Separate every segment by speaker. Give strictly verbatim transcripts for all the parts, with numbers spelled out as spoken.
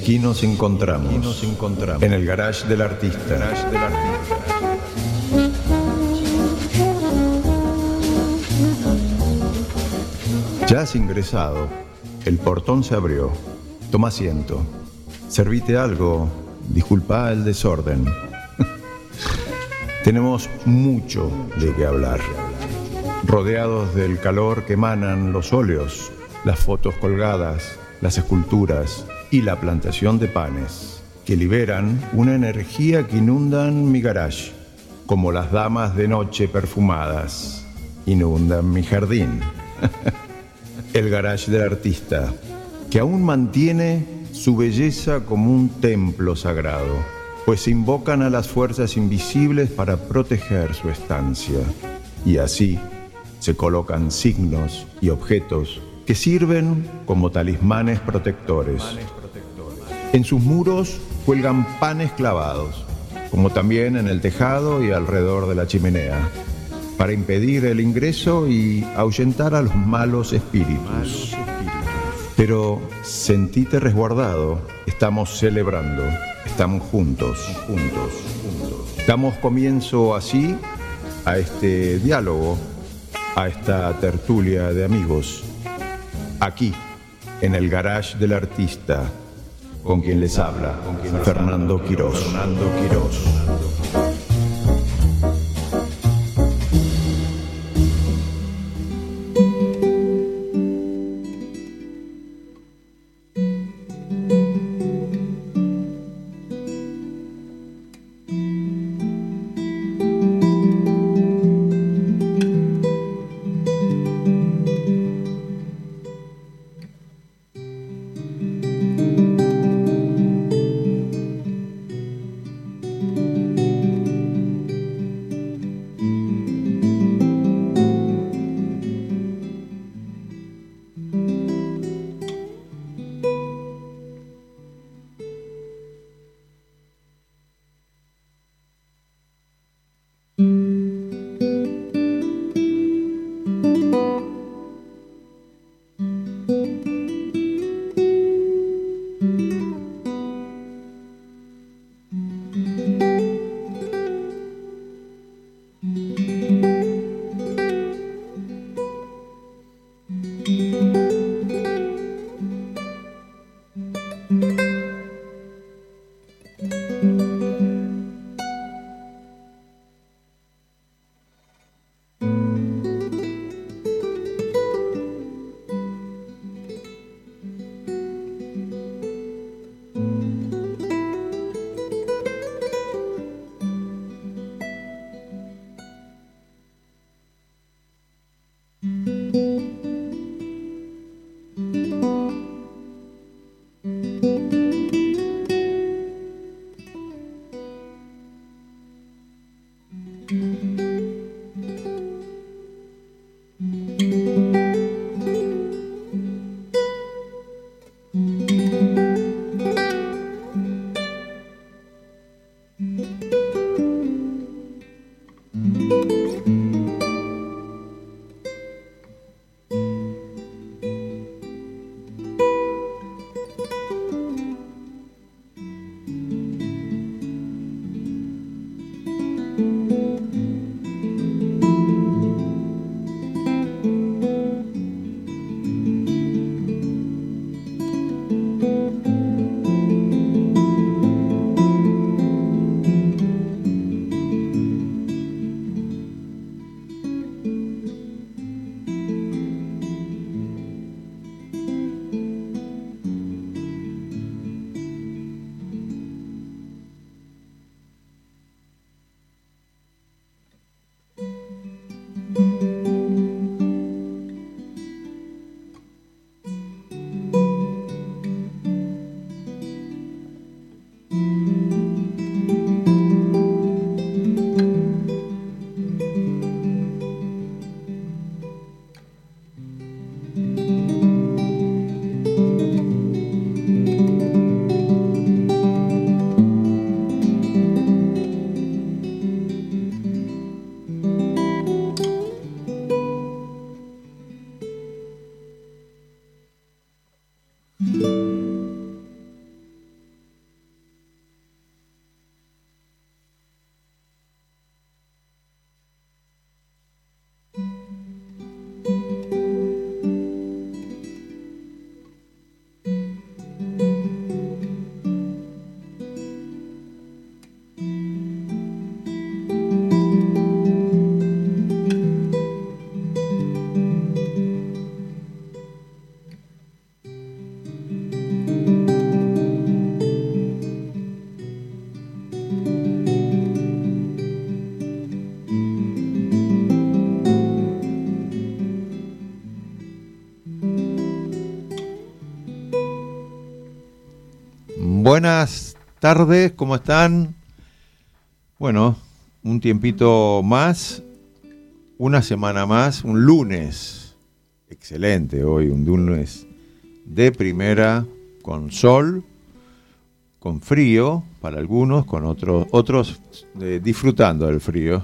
Speaker 1: Aquí nos encontramos, Aquí nos encontramos en el garage del artista. Garage del artista. Ya has ingresado, el portón se abrió. Toma asiento. Servite algo, disculpa el desorden. Tenemos mucho de qué hablar. Rodeados del calor que emanan los óleos, las fotos colgadas, las esculturas y la plantación de panes, que liberan una energía que inundan mi garage, como las damas de noche perfumadas inundan mi jardín. El garage del artista, que aún mantiene su belleza como un templo sagrado, pues se invocan a las fuerzas invisibles para proteger su estancia, y así se colocan signos y objetos que sirven como talismanes protectores. En sus muros cuelgan panes clavados, como también en el tejado y alrededor de la chimenea, para impedir el ingreso y ahuyentar a los malos espíritus. Pero sentite resguardado, estamos celebrando, estamos juntos, juntos, juntos. Damos comienzo así a este diálogo, a esta tertulia de amigos, aquí, en el garage del artista, con quien les habla, con quien Fernando Quirós. Fernando Quirós.
Speaker 2: Buenas tardes, ¿cómo están? Bueno, un tiempito más, una semana más, un lunes. Excelente hoy, un lunes de primera, con sol, con frío para algunos, con otros, otros eh, disfrutando del frío.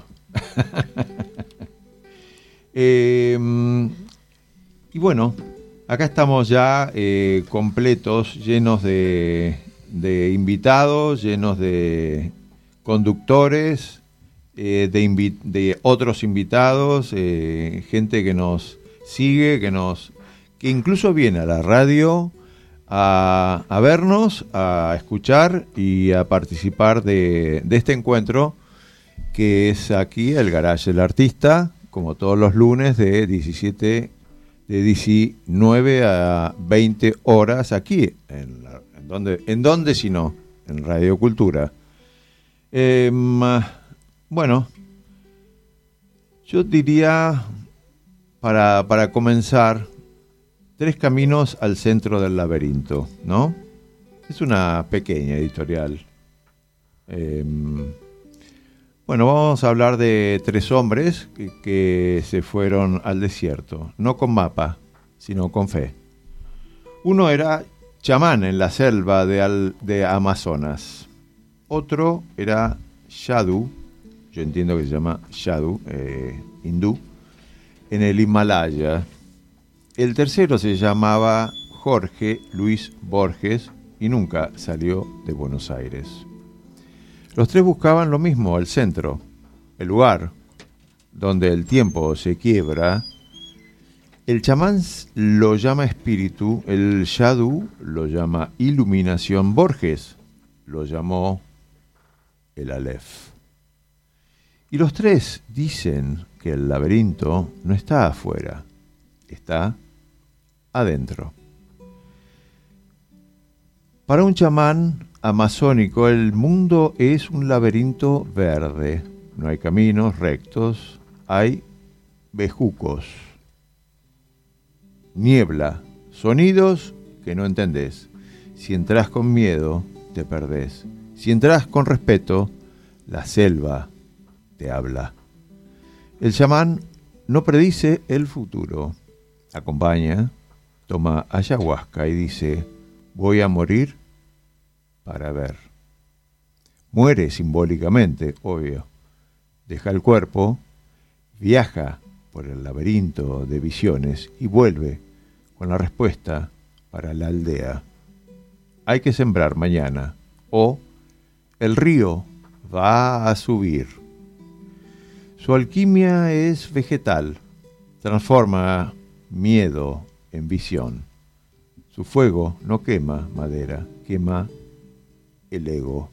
Speaker 2: eh, y bueno, acá estamos ya eh, completos, llenos de, de invitados, llenos de conductores, eh, de, invi- de otros invitados, eh, gente que nos sigue, que nos que incluso viene a la radio a, a vernos, a escuchar y a participar de, de este encuentro que es aquí el Garage del Artista, como todos los lunes de diecisiete de diecinueve a veinte horas aquí en, la, en donde en donde si no en Radio Cultura. Eh, bueno, yo diría para para comenzar tres caminos al centro del laberinto, ¿no? Es una pequeña editorial. Eh, Bueno, vamos a hablar de tres hombres que, que se fueron al desierto, no con mapa, sino con fe. Uno era chamán en la selva de, Al, de Amazonas. Otro era Sadhu, yo entiendo que se llama Sadhu, eh, hindú, en el Himalaya. El tercero se llamaba Jorge Luis Borges y nunca salió de Buenos Aires. Los tres buscaban lo mismo, el centro, el lugar donde el tiempo se quiebra. El chamán lo llama espíritu, el Sadhu lo llama iluminación, Borges lo llamó el Aleph. Y los tres dicen que el laberinto no está afuera, está adentro. Para un chamán amazónico, el mundo es un laberinto verde. No hay caminos rectos, hay bejucos, niebla, sonidos que no entendés. Si entras con miedo, te perdés. Si entras con respeto, la selva te habla. El chamán no predice el futuro. Acompaña, toma ayahuasca y dice: voy a morir para ver. Muere simbólicamente, obvio. Deja el cuerpo, viaja por el laberinto de visiones y vuelve con la respuesta para la aldea. Hay que sembrar mañana o el río va a subir. Su alquimia es vegetal, transforma miedo en visión. Su fuego no quema madera, quema el ego.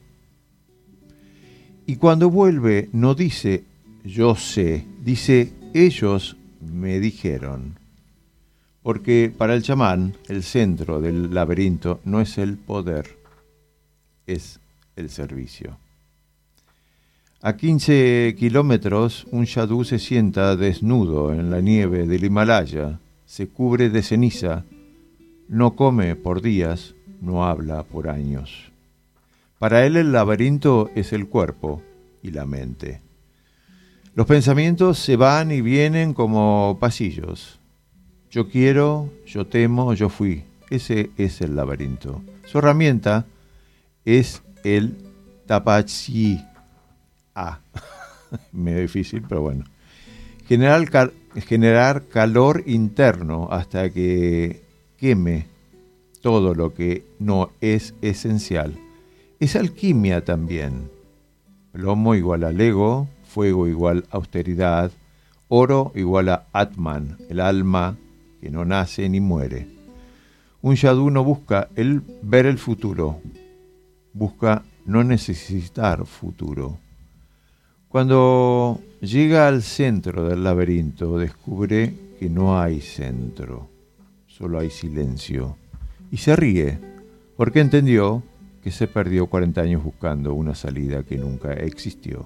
Speaker 2: Y cuando vuelve no dice yo sé, dice ellos me dijeron. Porque para el chamán el centro del laberinto no es el poder, es el servicio. A quince kilómetros un sadhu se sienta desnudo en la nieve del Himalaya, se cubre de ceniza, no come por días, no habla por años. Para él el laberinto es el cuerpo y la mente. Los pensamientos se van y vienen como pasillos. Yo quiero, yo temo, yo fui. Ese es el laberinto. Su herramienta es el tapachí. Ah, medio difícil, pero bueno. Generar, cal- generar calor interno hasta que queme todo lo que no es esencial. Es alquimia también. Plomo igual al ego, fuego igual a austeridad, oro igual a Atman, el alma que no nace ni muere. Un sadhu no busca el ver el futuro, busca no necesitar futuro. Cuando llega al centro del laberinto, descubre que no hay centro, solo hay silencio. Y se ríe, porque entendió que se perdió cuarenta años buscando una salida que nunca existió.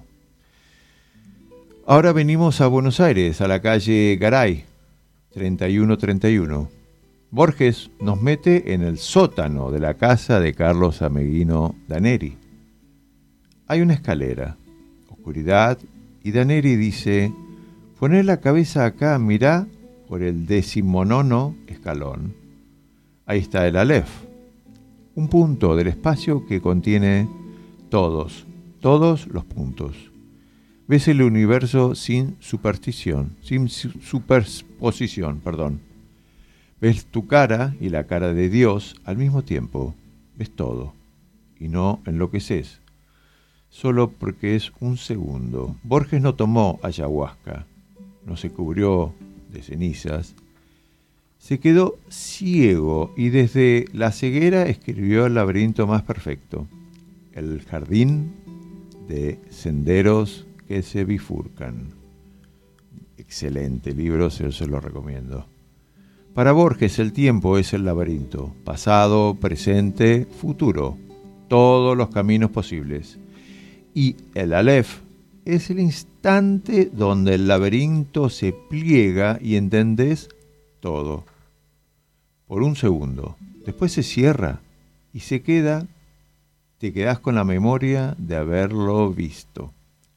Speaker 2: Ahora venimos a Buenos Aires, a la calle Garay, treinta y uno treinta y uno. Borges nos mete en el sótano de la casa de Carlos Ameghino Daneri. Hay una escalera, oscuridad, y Daneri dice: poné la cabeza acá, mirá por el decimonono escalón. Ahí está el Aleph, un punto del espacio que contiene todos, todos los puntos. Ves el universo sin superstición, sin superposición, perdón. Ves tu cara y la cara de Dios al mismo tiempo. Ves todo y no enloqueces, solo porque es un segundo. Borges no tomó ayahuasca, no se cubrió de cenizas, se quedó ciego y desde la ceguera escribió el laberinto más perfecto, el jardín de senderos que se bifurcan. Excelente libro, se, se lo recomiendo. Para Borges el tiempo es el laberinto, pasado, presente, futuro, todos los caminos posibles. Y el Aleph es el instante donde el laberinto se pliega y entendés todo. Por un segundo. Después se cierra y se queda, te quedás con la memoria de haberlo visto.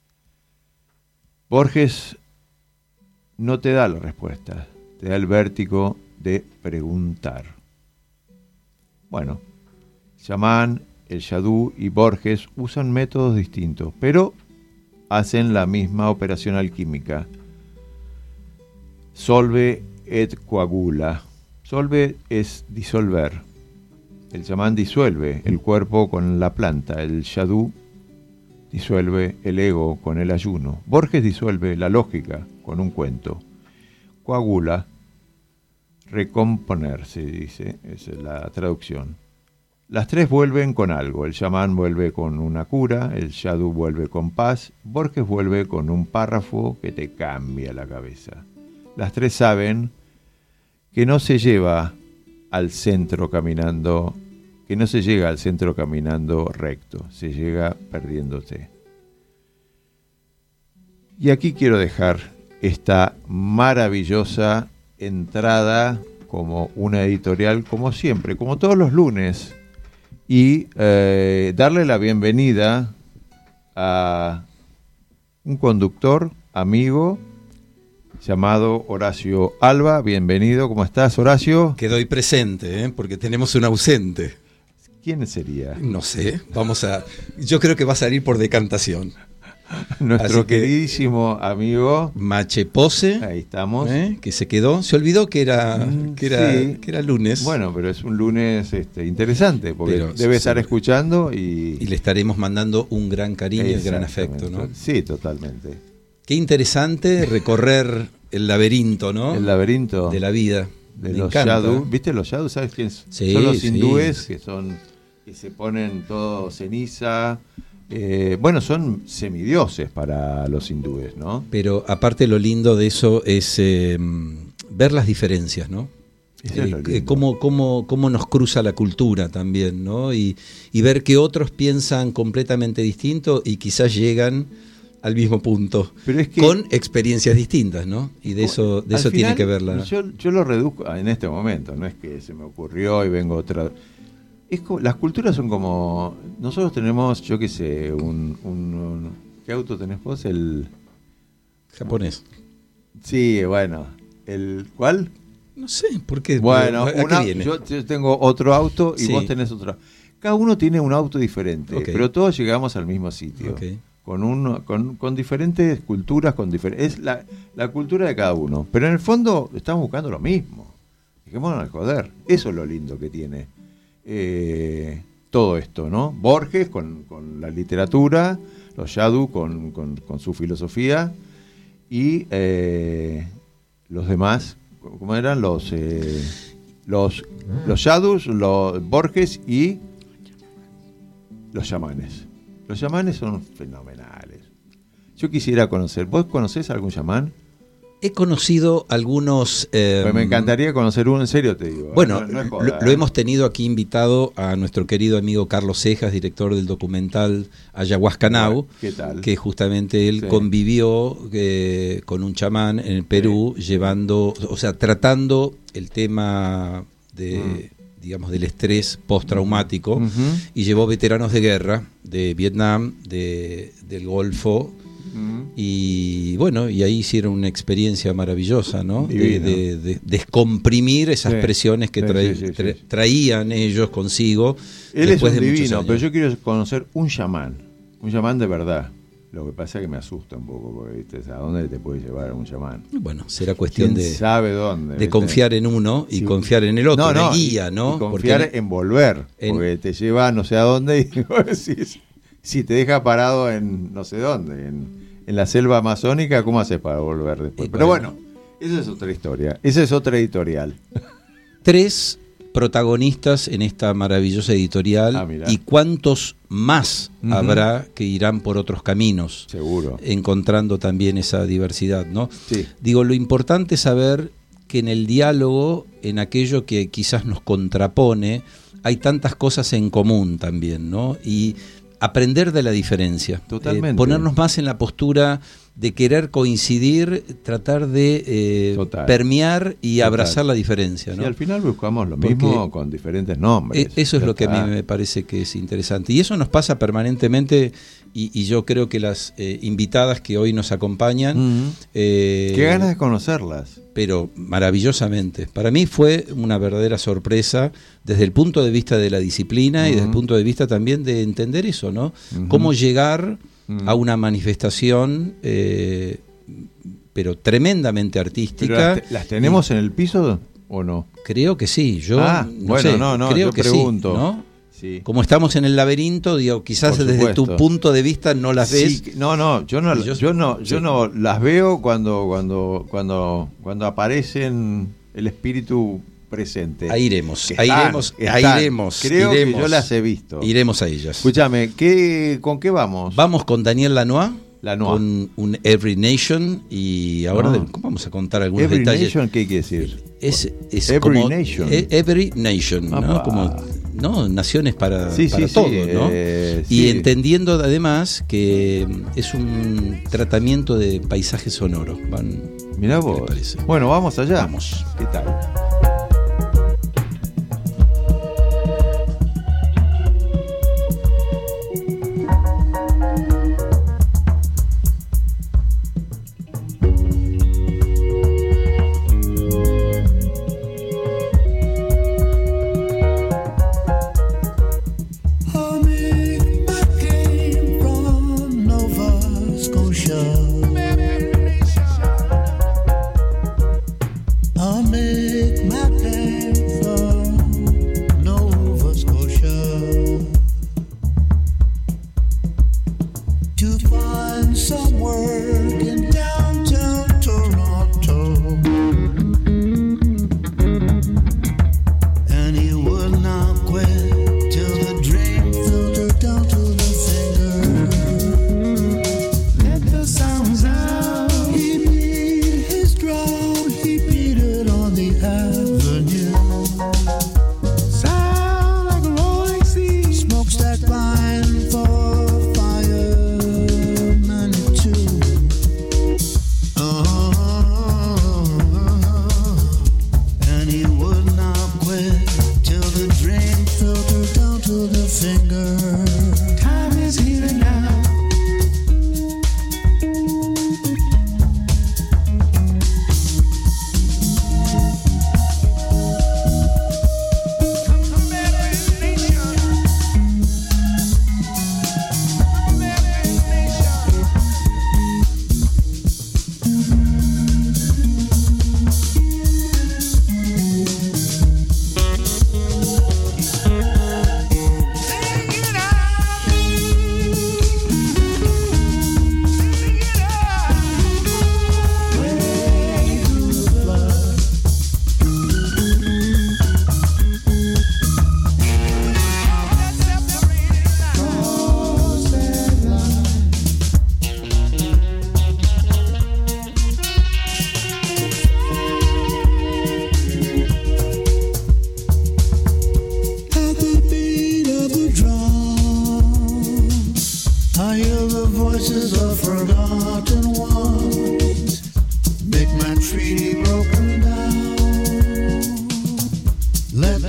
Speaker 2: Borges no te da la respuesta, te da el vértigo de preguntar. Bueno, Chamán, el Yadú y Borges usan métodos distintos, pero hacen la misma operación alquímica. Solve et coagula. Solve es disolver. El chamán disuelve el cuerpo con la planta. El Yadú disuelve el ego con el ayuno. Borges disuelve la lógica con un cuento. Coagula, recomponer, se dice, esa es la traducción. Las tres vuelven con algo. El chamán vuelve con una cura, el Yadú vuelve con paz, Borges vuelve con un párrafo que te cambia la cabeza. Las tres saben que no se lleva al centro caminando, que no se llega al centro caminando recto, se llega perdiéndose. Y aquí quiero dejar esta maravillosa entrada como una editorial, como siempre, como todos los lunes, y eh, darle la bienvenida a un conductor, amigo, llamado Horacio Alba. Bienvenido, ¿cómo estás, Horacio?
Speaker 3: Que doy presente, ¿eh? Porque tenemos un ausente.
Speaker 2: ¿Quién sería?
Speaker 3: No sé, vamos a... Yo creo que va a salir por decantación.
Speaker 2: Nuestro queridísimo amigo
Speaker 3: Mache Pose.
Speaker 2: Ahí estamos.
Speaker 3: ¿eh? Que se quedó, se olvidó que era, que era,
Speaker 2: sí.
Speaker 3: que era lunes.
Speaker 2: Bueno, pero es un lunes este, interesante, porque
Speaker 3: pero,
Speaker 2: debe
Speaker 3: sí,
Speaker 2: estar escuchando y...
Speaker 3: Y le estaremos mandando un gran cariño y gran afecto, ¿no?
Speaker 2: Sí, totalmente.
Speaker 3: Qué interesante recorrer el laberinto, ¿no?
Speaker 2: El laberinto
Speaker 3: de la vida.
Speaker 2: De
Speaker 3: Me
Speaker 2: los
Speaker 3: encanta.
Speaker 2: Yadú. ¿Viste los Yadú? ¿Sabes quiénes
Speaker 3: sí,
Speaker 2: son los
Speaker 3: sí.
Speaker 2: hindúes? Que son, que se ponen todo ceniza. Eh, bueno, son semidioses para los hindúes, ¿no?
Speaker 3: Pero aparte lo lindo de eso es eh, ver las diferencias, ¿no?
Speaker 2: Eso es lo lindo.
Speaker 3: Eh, cómo, cómo, cómo nos cruza la cultura también, ¿no? Y, y ver que otros piensan completamente distinto y quizás llegan al mismo punto,
Speaker 2: pero es que,
Speaker 3: con experiencias distintas, ¿no? Y de eso, de eso
Speaker 2: final,
Speaker 3: tiene que ver la...
Speaker 2: Yo, yo lo reduzco en este momento, no es que se me ocurrió y vengo otra... Es como, las culturas son como... Nosotros tenemos, yo qué sé, un, un, un... ¿Qué auto tenés vos? El...
Speaker 3: Japonés.
Speaker 2: Sí, bueno. ¿El cuál?
Speaker 3: No sé, ¿por qué?
Speaker 2: Bueno,
Speaker 3: ¿a qué
Speaker 2: una,
Speaker 3: viene?
Speaker 2: yo tengo otro auto y
Speaker 3: sí.
Speaker 2: vos tenés otro. Cada uno tiene un auto diferente,
Speaker 3: okay.
Speaker 2: pero todos llegamos al mismo sitio.
Speaker 3: Okay.
Speaker 2: Con, un, con, con diferentes culturas, con difer- es la, la cultura de cada uno. Pero en el fondo estamos buscando lo mismo. Dejémonos al joder. Eso es lo lindo que tiene eh, todo esto, ¿no? Borges con, con la literatura, los Yadú con, con, con su filosofía y eh, los demás, ¿cómo eran? Los eh, los, los Yadús, los Borges y los chamanes. Los chamanes son fenomenales. Yo quisiera conocer. ¿Vos conocés algún chamán?
Speaker 3: He conocido algunos... Eh,
Speaker 2: pues me encantaría conocer uno, en serio te digo.
Speaker 3: Bueno,
Speaker 2: no, no es
Speaker 3: lo,
Speaker 2: joda,
Speaker 3: lo
Speaker 2: ¿eh?
Speaker 3: hemos tenido aquí invitado a nuestro querido amigo Carlos Cejas, director del documental Ayahuasca Now,
Speaker 2: ¿Qué tal?
Speaker 3: que justamente él
Speaker 2: sí.
Speaker 3: convivió eh, con un chamán en el Perú, sí. llevando, o sea, tratando el tema de
Speaker 2: Mm.
Speaker 3: digamos, del estrés postraumático,
Speaker 2: Uh-huh.
Speaker 3: y llevó veteranos de guerra, de Vietnam, de, del Golfo,
Speaker 2: Uh-huh.
Speaker 3: y bueno, y ahí hicieron una experiencia maravillosa, ¿no? De,
Speaker 2: Divino.
Speaker 3: de, de descomprimir esas
Speaker 2: Sí.
Speaker 3: presiones que
Speaker 2: Sí,
Speaker 3: traí-
Speaker 2: sí, sí,
Speaker 3: tra-
Speaker 2: sí.
Speaker 3: traían ellos consigo.
Speaker 2: Él
Speaker 3: después
Speaker 2: es un
Speaker 3: de muchos
Speaker 2: divino,
Speaker 3: años.
Speaker 2: pero yo quiero conocer un chamán, un chamán de verdad. Lo que pasa es que me asusta un poco, porque ¿viste? ¿A dónde te puede llevar un chamán?
Speaker 3: Bueno, será cuestión
Speaker 2: ¿Quién
Speaker 3: de,
Speaker 2: sabe dónde?
Speaker 3: de
Speaker 2: ¿viste?
Speaker 3: confiar en uno y
Speaker 2: Sí.
Speaker 3: confiar en el otro,
Speaker 2: No,
Speaker 3: en el
Speaker 2: no,
Speaker 3: guía,
Speaker 2: y-
Speaker 3: ¿no?
Speaker 2: y confiar
Speaker 3: Porque
Speaker 2: en volver,
Speaker 3: en-
Speaker 2: porque te lleva no sé a dónde y si, si te deja parado en no sé dónde, en, en la selva amazónica, ¿cómo haces para volver después?
Speaker 3: Y
Speaker 2: Pero
Speaker 3: bueno.
Speaker 2: bueno, esa es otra historia, esa es otra editorial.
Speaker 3: tres protagonistas en esta maravillosa editorial,
Speaker 2: Ah, mirá.
Speaker 3: y cuántos más
Speaker 2: Ujú.
Speaker 3: habrá que irán por otros caminos,
Speaker 2: Seguro.
Speaker 3: encontrando también esa diversidad, ¿no?
Speaker 2: Sí.
Speaker 3: Digo, lo importante es saber que en el diálogo, en aquello que quizás nos contrapone, hay tantas cosas en común también, ¿no? Y aprender de la diferencia.
Speaker 2: Totalmente.
Speaker 3: Eh, ponernos más en la postura de querer coincidir, tratar de eh,
Speaker 2: Total.
Speaker 3: permear y
Speaker 2: Total.
Speaker 3: abrazar la diferencia, ¿no?
Speaker 2: Y al final buscamos lo
Speaker 3: Porque
Speaker 2: mismo con diferentes nombres.
Speaker 3: E- Eso es
Speaker 2: Ya
Speaker 3: lo que a
Speaker 2: está.
Speaker 3: mí me parece que es interesante. Y eso nos pasa permanentemente, y, y yo creo que las eh, invitadas que hoy nos acompañan,
Speaker 2: Ujú.
Speaker 3: eh,
Speaker 2: Qué ganas de conocerlas.
Speaker 3: pero maravillosamente. Para mí fue una verdadera sorpresa desde el punto de vista de la disciplina y desde el
Speaker 2: Ujú.
Speaker 3: punto de vista también de entender eso, ¿no?
Speaker 2: Ujú.
Speaker 3: Cómo llegar
Speaker 2: Ujú.
Speaker 3: a una manifestación, eh, pero tremendamente
Speaker 2: Pero
Speaker 3: artística.
Speaker 2: las, te- ¿las tenemos en el piso o no?
Speaker 3: Creo que sí. Yo
Speaker 2: Ah,
Speaker 3: no
Speaker 2: bueno,
Speaker 3: sé,
Speaker 2: no, no,
Speaker 3: creo
Speaker 2: yo
Speaker 3: que
Speaker 2: pregunto.
Speaker 3: sí, ¿no?
Speaker 2: Sí.
Speaker 3: Como estamos en el laberinto, digo, quizás
Speaker 2: Por
Speaker 3: desde tu
Speaker 2: supuesto.
Speaker 3: punto de vista no las ves.
Speaker 2: Sí, no, no, yo no,
Speaker 3: Y yo-
Speaker 2: yo, no, yo
Speaker 3: sí.
Speaker 2: no las veo cuando, cuando, cuando, cuando aparecen el espíritu presente.
Speaker 3: Ahí iremos,
Speaker 2: Que
Speaker 3: ahí
Speaker 2: están,
Speaker 3: iremos,
Speaker 2: que
Speaker 3: ahí
Speaker 2: están.
Speaker 3: iremos.
Speaker 2: Creo
Speaker 3: iremos,
Speaker 2: que yo las he visto.
Speaker 3: Iremos a ellas.
Speaker 2: Escúchame, ¿qué, ¿con qué vamos?
Speaker 3: Vamos con Daniel Lanois,
Speaker 2: Lanois.
Speaker 3: con un Every Nation, y ahora
Speaker 2: Ah.
Speaker 3: de- vamos a contar algunos
Speaker 2: Every
Speaker 3: detalles.
Speaker 2: Nation, ¿qué quiere decir?
Speaker 3: Es, es
Speaker 2: Every
Speaker 3: como
Speaker 2: Nation.
Speaker 3: e- Every Nation, ¿no?
Speaker 2: Apa.
Speaker 3: Como no, naciones para,
Speaker 2: Sí,
Speaker 3: para
Speaker 2: sí,
Speaker 3: todos,
Speaker 2: sí,
Speaker 3: ¿no?
Speaker 2: eh,
Speaker 3: y
Speaker 2: sí.
Speaker 3: entendiendo además que es un tratamiento de paisaje sonoro. Van,
Speaker 2: Mirá
Speaker 3: ¿qué
Speaker 2: vos.
Speaker 3: le parece?
Speaker 2: Bueno, vamos allá.
Speaker 3: Vamos.
Speaker 2: ¿Qué tal?
Speaker 4: I came from Nova Scotia. I make my claim from Nova Scotia to find some work in downtown Toronto, and he would not quit till the dream filtered down to the finger. Let the sounds out. He beat his drum, he beat it on the avenue. Sound like a rolling sea, smokestack line for fire Manitou. Uh-huh. And he would not quit till the drink filtered down to the finger. Time is here now.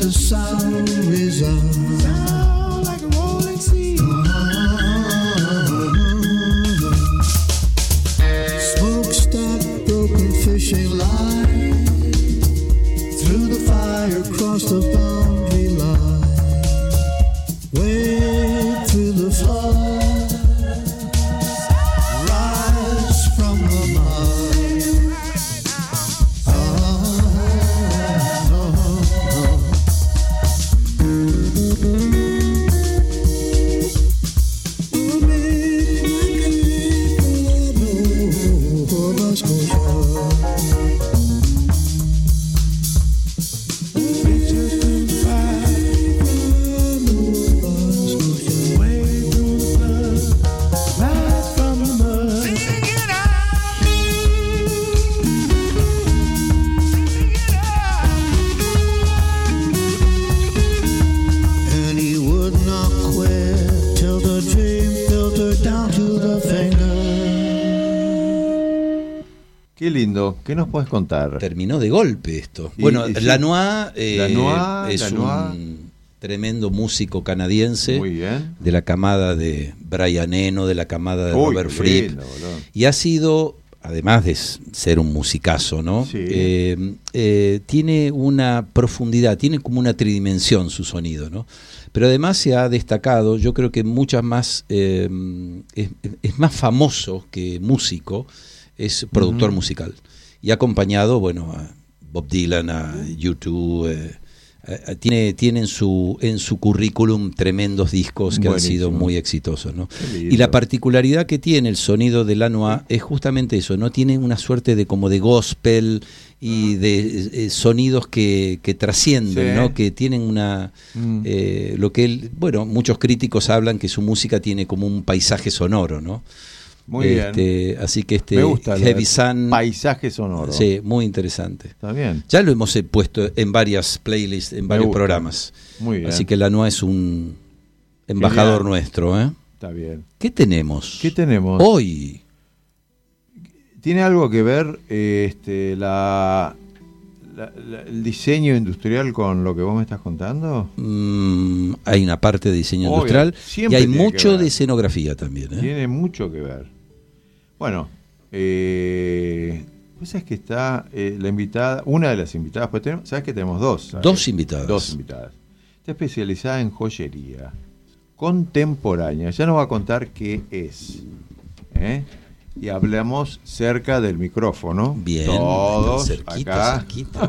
Speaker 4: the sound resound. Sound like a rolling sea. Smokestack, broken fishing line. Through the fire, across the boundary line. Wade through the flood. Rise from the mud. Oh, oh, oh. And he would not quit till the dream filtered down to the finger.
Speaker 2: Qué lindo. ¿Qué nos puedes contar?
Speaker 3: Terminó de golpe esto.
Speaker 2: Y-
Speaker 3: bueno,
Speaker 2: y sí.
Speaker 3: Lanois, eh,
Speaker 2: Lanois,
Speaker 3: es
Speaker 2: Lanois.
Speaker 3: un tremendo músico canadiense
Speaker 2: Muy bien.
Speaker 3: de la camada de Brian Eno, de la camada de
Speaker 2: Uy,
Speaker 3: Robert
Speaker 2: qué
Speaker 3: Fripp.
Speaker 2: lindo, boludo.
Speaker 3: Y ha sido, además de s- ser un musicazo, ¿no?
Speaker 2: Sí.
Speaker 3: Eh, eh, tiene una profundidad, tiene como una tridimensión su sonido, ¿no? Pero además se ha destacado, yo creo que muchas más, eh, es, es más famoso que músico, es productor
Speaker 2: Ujú.
Speaker 3: musical. Y ha acompañado, bueno, a Bob Dylan, a U dos, eh, eh, tiene, tiene en su en su currículum tremendos discos que han sido
Speaker 2: Buenísimo.
Speaker 3: muy exitosos, ¿no?
Speaker 2: Qué lindo.
Speaker 3: Y la particularidad que tiene el sonido de Lanois es justamente eso, no tiene una suerte de como de gospel y de eh, sonidos que, que trascienden,
Speaker 2: Sí.
Speaker 3: ¿no? Que tienen una
Speaker 2: Mm.
Speaker 3: eh, lo que él, bueno, muchos críticos hablan que su música tiene como un paisaje sonoro, ¿no?
Speaker 2: Muy bien.
Speaker 3: Este, así que este
Speaker 2: Me gusta. lo
Speaker 3: Heavy
Speaker 2: de
Speaker 3: Sun,
Speaker 2: Paisaje sonoro.
Speaker 3: sí, muy interesante.
Speaker 2: Está bien.
Speaker 3: Ya lo hemos eh, puesto en varias playlists, en varios
Speaker 2: gusta.
Speaker 3: programas.
Speaker 2: Muy bien.
Speaker 3: Así que Lanois es un embajador
Speaker 2: Genial.
Speaker 3: nuestro, ¿eh?
Speaker 2: Está bien.
Speaker 3: ¿Qué tenemos?
Speaker 2: ¿Qué tenemos?
Speaker 3: Hoy.
Speaker 2: ¿Tiene algo que ver eh, este, la, la- la- el diseño industrial con lo que vos me estás contando?
Speaker 3: Mm, hay una parte de diseño
Speaker 2: Obvio,
Speaker 3: industrial y
Speaker 2: siempre
Speaker 3: hay
Speaker 2: tiene que
Speaker 3: mucho
Speaker 2: ver.
Speaker 3: de escenografía también, ¿eh?
Speaker 2: Tiene mucho que ver. Bueno, eh, pues sabes que está eh, la invitada, una de las invitadas, pues tenemos, sabes que tenemos dos. ¿sabes?
Speaker 3: Dos invitadas.
Speaker 2: Dos invitadas. Está especializada en joyería contemporánea. Ya nos va a contar qué es. ¿eh? Y hablamos cerca del micrófono.
Speaker 3: Bien.
Speaker 2: Todos
Speaker 3: cerquita,
Speaker 2: acá.
Speaker 3: cerquita.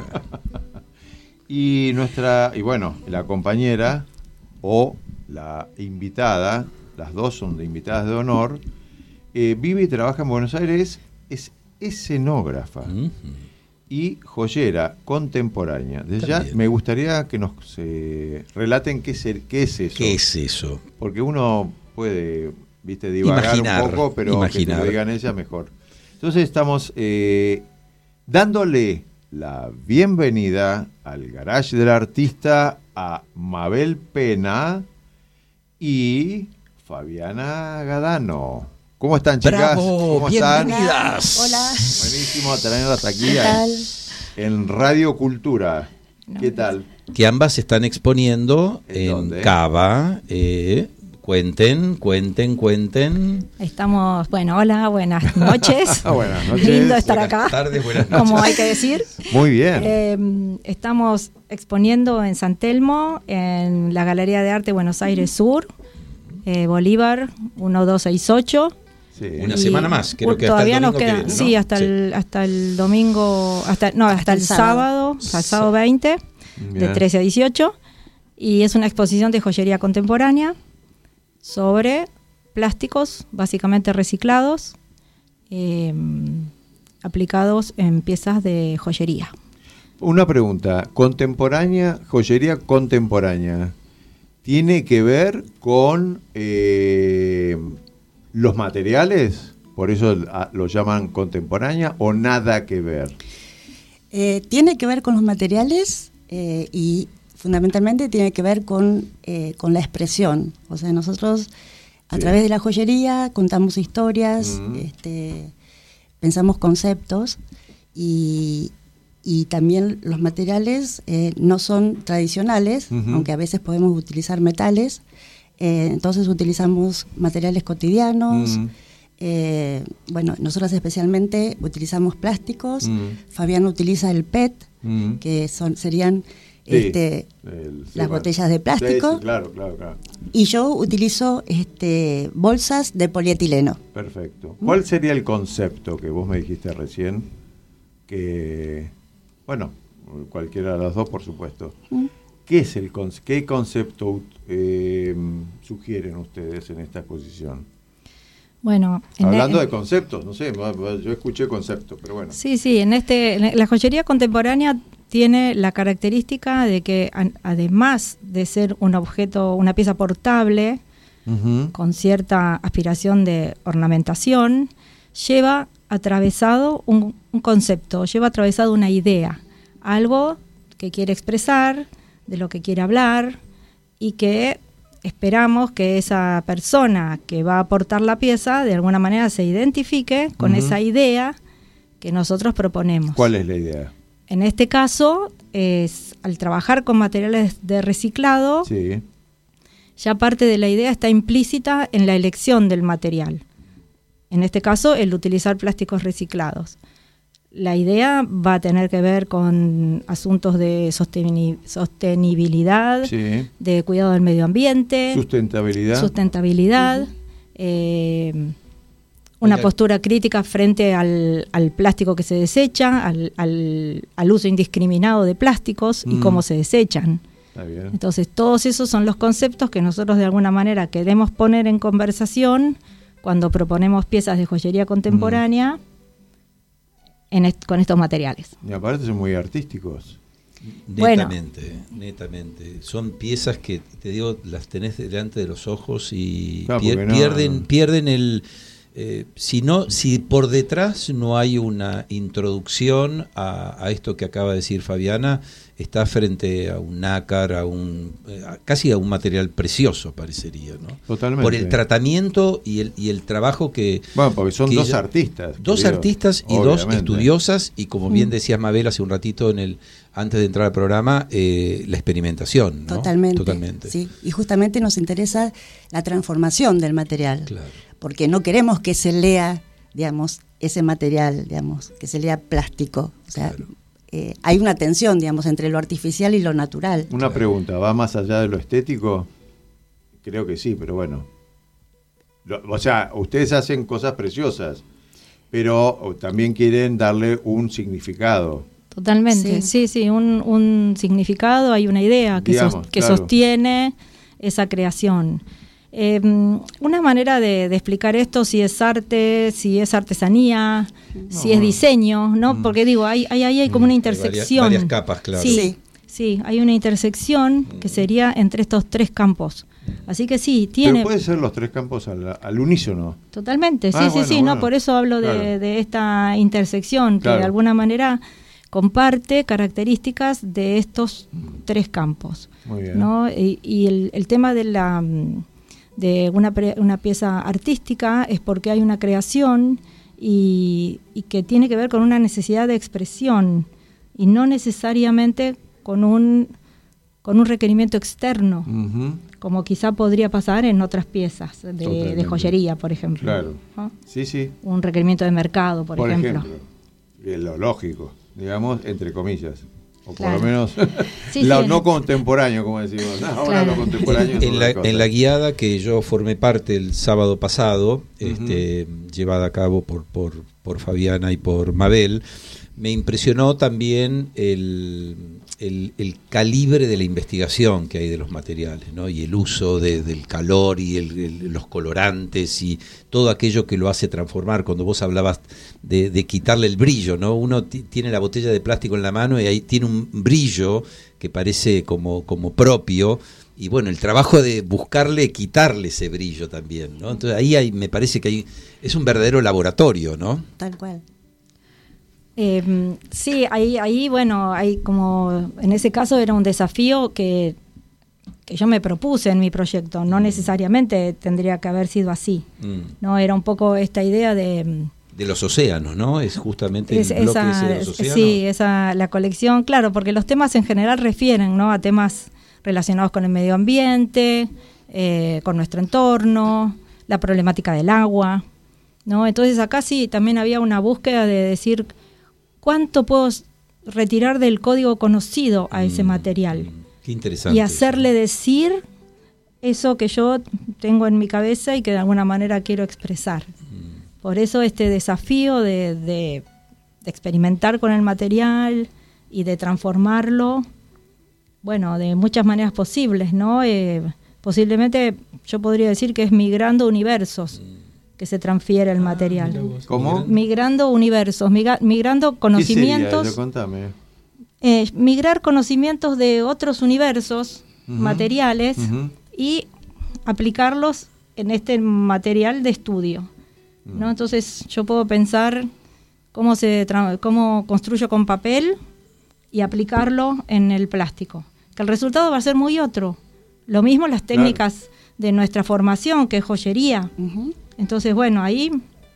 Speaker 2: Y nuestra, y bueno, la compañera o la invitada, las dos son de invitadas de honor, eh, vive y trabaja en Buenos Aires, es escenógrafa
Speaker 3: Ujú.
Speaker 2: y joyera contemporánea. Desde ya
Speaker 3: También.
Speaker 2: me gustaría que nos eh, relaten qué es, el- qué es eso.
Speaker 3: ¿Qué es eso?
Speaker 2: Porque uno puede, viste, divagar
Speaker 3: Imaginar,
Speaker 2: un poco, pero que
Speaker 3: imaginar.
Speaker 2: te lo digan ella mejor. Entonces estamos eh, dándole la bienvenida al Garage del Artista a Mabel Pena y Fabiana Gadano. ¿Cómo están, chicas?
Speaker 3: ¡Bravo!
Speaker 2: ¿Cómo están?
Speaker 3: ¡Bienvenidas!
Speaker 5: Hola.
Speaker 2: Buenísimo tenerlas aquí
Speaker 5: ¿Qué tal?
Speaker 2: en Radio Cultura. ¿Qué tal?
Speaker 3: Que ambas están exponiendo
Speaker 2: ¿En
Speaker 3: en
Speaker 2: dónde?
Speaker 3: Cava. eh, cuenten, cuenten, cuenten.
Speaker 5: Estamos, bueno, hola, buenas noches.
Speaker 2: Ah, buenas noches.
Speaker 5: Lindo estar
Speaker 3: Buenas
Speaker 5: acá,
Speaker 3: tardes, buenas noches.
Speaker 5: como hay que decir.
Speaker 2: Muy bien.
Speaker 5: Eh, estamos exponiendo en San Telmo, en la Galería de Arte Buenos Aires Sur, eh, Bolívar uno dos seis ocho.
Speaker 2: Sí.
Speaker 3: Una
Speaker 5: Y
Speaker 3: semana más, creo que hasta
Speaker 5: todavía
Speaker 3: el
Speaker 5: nos
Speaker 3: domingo que
Speaker 5: queda,
Speaker 3: viene, ¿no?
Speaker 5: sí, hasta
Speaker 3: Sí.
Speaker 5: el hasta el domingo, hasta no, hasta,
Speaker 6: Hasta
Speaker 5: el
Speaker 6: el
Speaker 5: sábado,
Speaker 6: sábado.
Speaker 5: hasta el sábado veinte, de
Speaker 2: Bien.
Speaker 5: trece a dieciocho, y es una exposición de joyería contemporánea sobre plásticos, básicamente reciclados, eh, aplicados en piezas de joyería.
Speaker 2: Una pregunta, contemporánea, joyería contemporánea, ¿tiene que ver con eh, los materiales? ¿Por eso ah, lo llaman contemporánea o nada que ver?
Speaker 6: Eh, tiene que ver con los materiales eh, y fundamentalmente tiene que ver con, eh, con la expresión. O sea, nosotros a
Speaker 2: Sí.
Speaker 6: través de la joyería contamos historias,
Speaker 2: Mm.
Speaker 6: este, pensamos conceptos y y también los materiales eh, no son tradicionales,
Speaker 2: Ujú.
Speaker 6: aunque a veces podemos utilizar metales. Eh, entonces utilizamos materiales cotidianos.
Speaker 2: Mm.
Speaker 6: Eh, bueno, nosotros especialmente utilizamos plásticos.
Speaker 2: Mm.
Speaker 6: Fabián utiliza el P E T,
Speaker 2: Mm.
Speaker 6: que son serían
Speaker 2: Sí,
Speaker 6: este,
Speaker 2: el- sí,
Speaker 6: las
Speaker 2: bueno.
Speaker 6: botellas de plástico.
Speaker 2: Sí, sí, claro, claro, claro.
Speaker 6: Y yo utilizo este, bolsas de polietileno.
Speaker 2: Perfecto. ¿Cuál sería el concepto que vos me dijiste recién? Que, bueno, cualquiera de las dos, por supuesto.
Speaker 6: Mm.
Speaker 2: ¿Qué es el conce- qué concepto eh, sugieren ustedes en esta exposición?
Speaker 5: Bueno, en
Speaker 2: Hablando
Speaker 5: e-
Speaker 2: de conceptos, no sé, yo escuché conceptos, pero bueno.
Speaker 5: Sí, sí, en este en la joyería contemporánea tiene la característica de que an- además de ser un objeto, una pieza portable
Speaker 2: Ujú.
Speaker 5: con cierta aspiración de ornamentación, lleva atravesado un, un concepto, lleva atravesado una idea, algo que quiere expresar, de lo que quiere hablar y que esperamos que esa persona que va a aportar la pieza de alguna manera se identifique con
Speaker 2: Ujú.
Speaker 5: esa idea que nosotros proponemos.
Speaker 2: ¿Cuál es la idea?
Speaker 5: En este caso, es al trabajar con materiales de reciclado,
Speaker 2: Sí.
Speaker 5: ya parte de la idea está implícita en la elección del material. En este caso, el utilizar plásticos reciclados. La idea va a tener que ver con asuntos de sosteni- sostenibilidad,
Speaker 2: Sí.
Speaker 5: de cuidado del medio ambiente,
Speaker 2: Sustentabilidad.
Speaker 5: sustentabilidad, eh, una
Speaker 3: Oiga.
Speaker 5: postura crítica frente al, al plástico que se desecha, al, al- al uso indiscriminado de plásticos y
Speaker 2: Mm.
Speaker 5: cómo se desechan.
Speaker 2: Está bien.
Speaker 5: Entonces, todos esos son los conceptos que nosotros de alguna manera queremos poner en conversación cuando proponemos piezas de joyería contemporánea en est- con estos materiales.
Speaker 2: Y aparte son muy artísticos.
Speaker 5: Bueno.
Speaker 3: Netamente, netamente. Son piezas que, te digo, las tenés delante de los ojos y
Speaker 2: Claro,
Speaker 3: pier-
Speaker 2: porque no-
Speaker 3: pierden, pierden el... eh, si no, si por detrás no hay una introducción a, a esto que acaba de decir Fabiana, está frente a un nácar, a un eh, a- casi a un material precioso, parecería, ¿no?
Speaker 2: Totalmente.
Speaker 3: Por el tratamiento y el, y el trabajo que...
Speaker 2: Bueno, porque son
Speaker 3: que
Speaker 2: dos
Speaker 3: ella-
Speaker 2: artistas.
Speaker 3: Dos
Speaker 2: querido.
Speaker 3: artistas y dos
Speaker 2: Obviamente.
Speaker 3: estudiosas y como bien decía Mabel hace un ratito en el antes de entrar al programa, eh, la experimentación, ¿no?
Speaker 6: Totalmente.
Speaker 3: Totalmente.
Speaker 6: Sí. Y justamente nos interesa la transformación del material.
Speaker 3: Claro.
Speaker 6: Porque no queremos que se lea, digamos, ese material, digamos, que se lea plástico. O sea,
Speaker 3: Claro.
Speaker 6: eh, hay una tensión, digamos, entre lo artificial y lo natural.
Speaker 2: Una pregunta, ¿va más allá de lo estético? Creo que sí, pero bueno. Lo- o sea, ustedes hacen cosas preciosas, pero o, también quieren darle un significado.
Speaker 5: Totalmente, sí,
Speaker 6: Sí.
Speaker 5: sí, un, un significado, hay una idea que, sos-
Speaker 2: Digamos,
Speaker 5: que
Speaker 2: claro.
Speaker 5: sostiene esa creación. Eh, una manera de, de explicar esto, si es arte, si es artesanía, si es diseño, ¿no?
Speaker 2: Mm.
Speaker 5: Porque digo, hay, hay, ahí hay como una
Speaker 3: Hay varias-
Speaker 5: intersección.
Speaker 3: varias capas, claro.
Speaker 5: Sí,
Speaker 6: Sí.
Speaker 5: sí, hay una intersección que sería entre estos tres campos. Así que sí, tiene...
Speaker 2: Pero puede ser los tres campos al, al unísono.
Speaker 5: Totalmente, sí,
Speaker 2: Ah,
Speaker 5: sí,
Speaker 2: bueno,
Speaker 5: sí,
Speaker 2: bueno.
Speaker 5: no, por eso hablo de,
Speaker 2: Claro.
Speaker 5: de esta intersección que
Speaker 2: Claro.
Speaker 5: de alguna manera comparte características de estos tres campos,
Speaker 2: Muy bien.
Speaker 5: ¿no? Y, y el, el tema de la mm, de una, pre- una pieza artística es porque hay una creación y, y que tiene que ver con una necesidad de expresión y no necesariamente con un con un requerimiento externo,
Speaker 2: Ujú.
Speaker 5: como quizá podría pasar en otras piezas de, de
Speaker 2: Totalmente.
Speaker 5: joyería, por ejemplo.
Speaker 2: Claro.
Speaker 5: ¿no?
Speaker 2: Sí, sí.
Speaker 5: Un requerimiento de mercado, por, ejemplo.
Speaker 2: Es lo lógico, digamos, entre comillas. O por
Speaker 5: Claro.
Speaker 2: lo menos
Speaker 5: Sí,
Speaker 2: lo
Speaker 5: sí,
Speaker 2: no
Speaker 5: en-
Speaker 2: contemporáneo, como decimos. No, ahora
Speaker 5: Claro.
Speaker 2: lo contemporáneo es
Speaker 3: En la,
Speaker 2: otra cosa.
Speaker 3: en la guiada que yo formé parte el sábado pasado, este, llevada a cabo por, por, por Fabiana y por Mabel, me impresionó también el, el, el calibre de la investigación que hay de los materiales, ¿no? Y el uso de- del calor y el- el- los colorantes y todo aquello que lo hace transformar. Cuando vos hablabas de, de quitarle el brillo, ¿no? Uno ti- tiene la botella de plástico en la mano y ahí tiene un brillo que parece como, como propio. Y bueno, el trabajo de buscarle, quitarle ese brillo también, ¿no? Entonces ahí hay, me parece que hay, es un verdadero laboratorio, ¿no?
Speaker 6: Tal cual.
Speaker 5: Eh, sí, ahí, ahí, bueno, hay como, en ese caso era un desafío que, que yo me propuse en mi proyecto, no necesariamente tendría que haber sido así,
Speaker 3: Mm.
Speaker 5: ¿no? Era un poco esta idea de,
Speaker 3: de los océanos, ¿no? Es justamente
Speaker 5: Es-
Speaker 3: el bloque
Speaker 5: esa-
Speaker 3: ese de los océanos.
Speaker 5: sí, esa la colección, claro, porque los temas en general refieren, ¿no?, a temas relacionados con el medio ambiente, eh, con nuestro entorno, la problemática del agua, ¿no? Entonces acá sí también había una búsqueda de decir cuánto puedo s- retirar del código conocido a ese
Speaker 3: Mm,
Speaker 5: material
Speaker 3: Qué interesante.
Speaker 5: y hacerle decir eso que yo tengo en mi cabeza y que de alguna manera quiero expresar. Por eso este desafío de, de- de experimentar con el material y de transformarlo, bueno, de muchas maneras posibles, ¿no? Eh, posiblemente yo podría decir que es migrando universos que se transfiere el material.
Speaker 2: ¿Cómo?
Speaker 5: Migrando universos, miga- migrando conocimientos.
Speaker 2: ¿Qué sería? Contame.
Speaker 5: eh, migrar conocimientos de otros universos
Speaker 2: Ujú,
Speaker 5: materiales
Speaker 2: ujú.
Speaker 5: y aplicarlos en este material de estudio,
Speaker 2: Mm.
Speaker 5: ¿no? Entonces yo puedo pensar cómo se tra- cómo construyo con papel y aplicarlo en el plástico, que el resultado va a ser muy otro. Lo mismo las técnicas de nuestra formación, que es joyería.
Speaker 6: Ujú.
Speaker 5: Entonces, bueno, ahí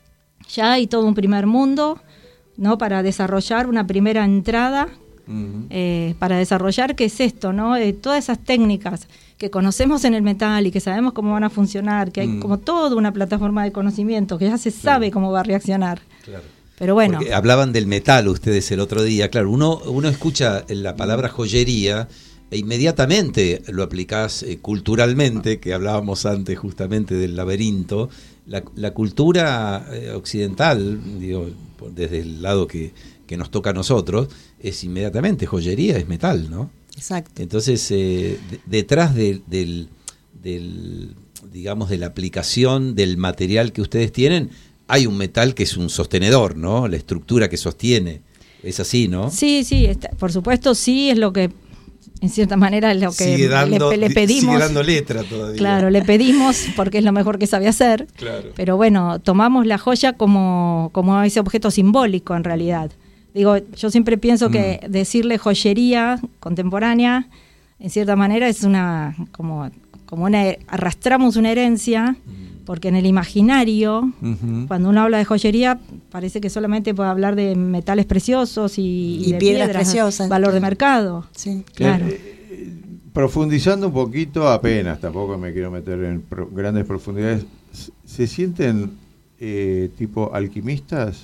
Speaker 5: ya hay todo un primer mundo, ¿no?, para desarrollar una primera entrada,
Speaker 2: Ujú.
Speaker 5: eh, para desarrollar qué es esto, ¿no? Eh, todas esas técnicas que conocemos en el metal y que sabemos cómo van a funcionar, que hay
Speaker 2: Mm.
Speaker 5: como toda una plataforma de conocimiento que ya se sabe cómo va a reaccionar.
Speaker 3: Claro.
Speaker 5: Pero bueno,
Speaker 3: Porque hablaban del metal ustedes el otro día. Claro, uno, uno escucha la palabra joyería e inmediatamente lo aplicás eh, culturalmente, que hablábamos antes justamente del laberinto. La, la cultura eh, occidental, digo, por- desde el lado que, que nos toca a nosotros, es inmediatamente joyería, es metal, ¿no?
Speaker 6: Exacto.
Speaker 3: Entonces, eh, de- detrás de- del, del, digamos, de la aplicación del material que ustedes tienen, hay un metal que es un sostenedor, ¿no? La estructura que sostiene. Es así, ¿no?
Speaker 5: sí, sí, está- por supuesto sí es lo que, en cierta manera, es lo que
Speaker 3: Sigue dando,
Speaker 5: le, le
Speaker 3: di-
Speaker 5: pedimos.
Speaker 3: sigue dando letra todavía.
Speaker 5: Claro, le pedimos porque es lo mejor que sabe hacer.
Speaker 3: Claro.
Speaker 5: Pero bueno, tomamos la joya como, como ese objeto simbólico en realidad. Digo, yo siempre pienso que
Speaker 3: Mm.
Speaker 5: decirle joyería contemporánea, en cierta manera, es una, como, como una, arrastramos una herencia, porque en el imaginario,
Speaker 2: Ujú.
Speaker 5: cuando uno habla de joyería, parece que solamente puede hablar de metales preciosos y,
Speaker 6: Y
Speaker 5: de
Speaker 6: piedras preciosas.
Speaker 5: valor de mercado.
Speaker 6: Sí.
Speaker 5: Claro.
Speaker 2: Eh, eh, profundizando un poquito, apenas, tampoco me quiero meter en pro- grandes profundidades, ¿se- ¿se sienten eh, tipo alquimistas?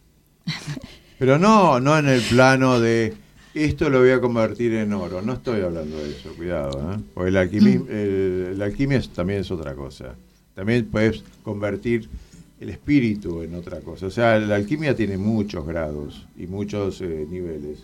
Speaker 2: Pero no, no en el plano de esto lo voy a convertir en oro, no estoy hablando de eso, cuidado, ¿eh? Porque el alquimi- el- la alquimia es- también es otra cosa. También puedes convertir el espíritu en otra cosa. O sea, la alquimia tiene muchos grados y muchos eh, niveles.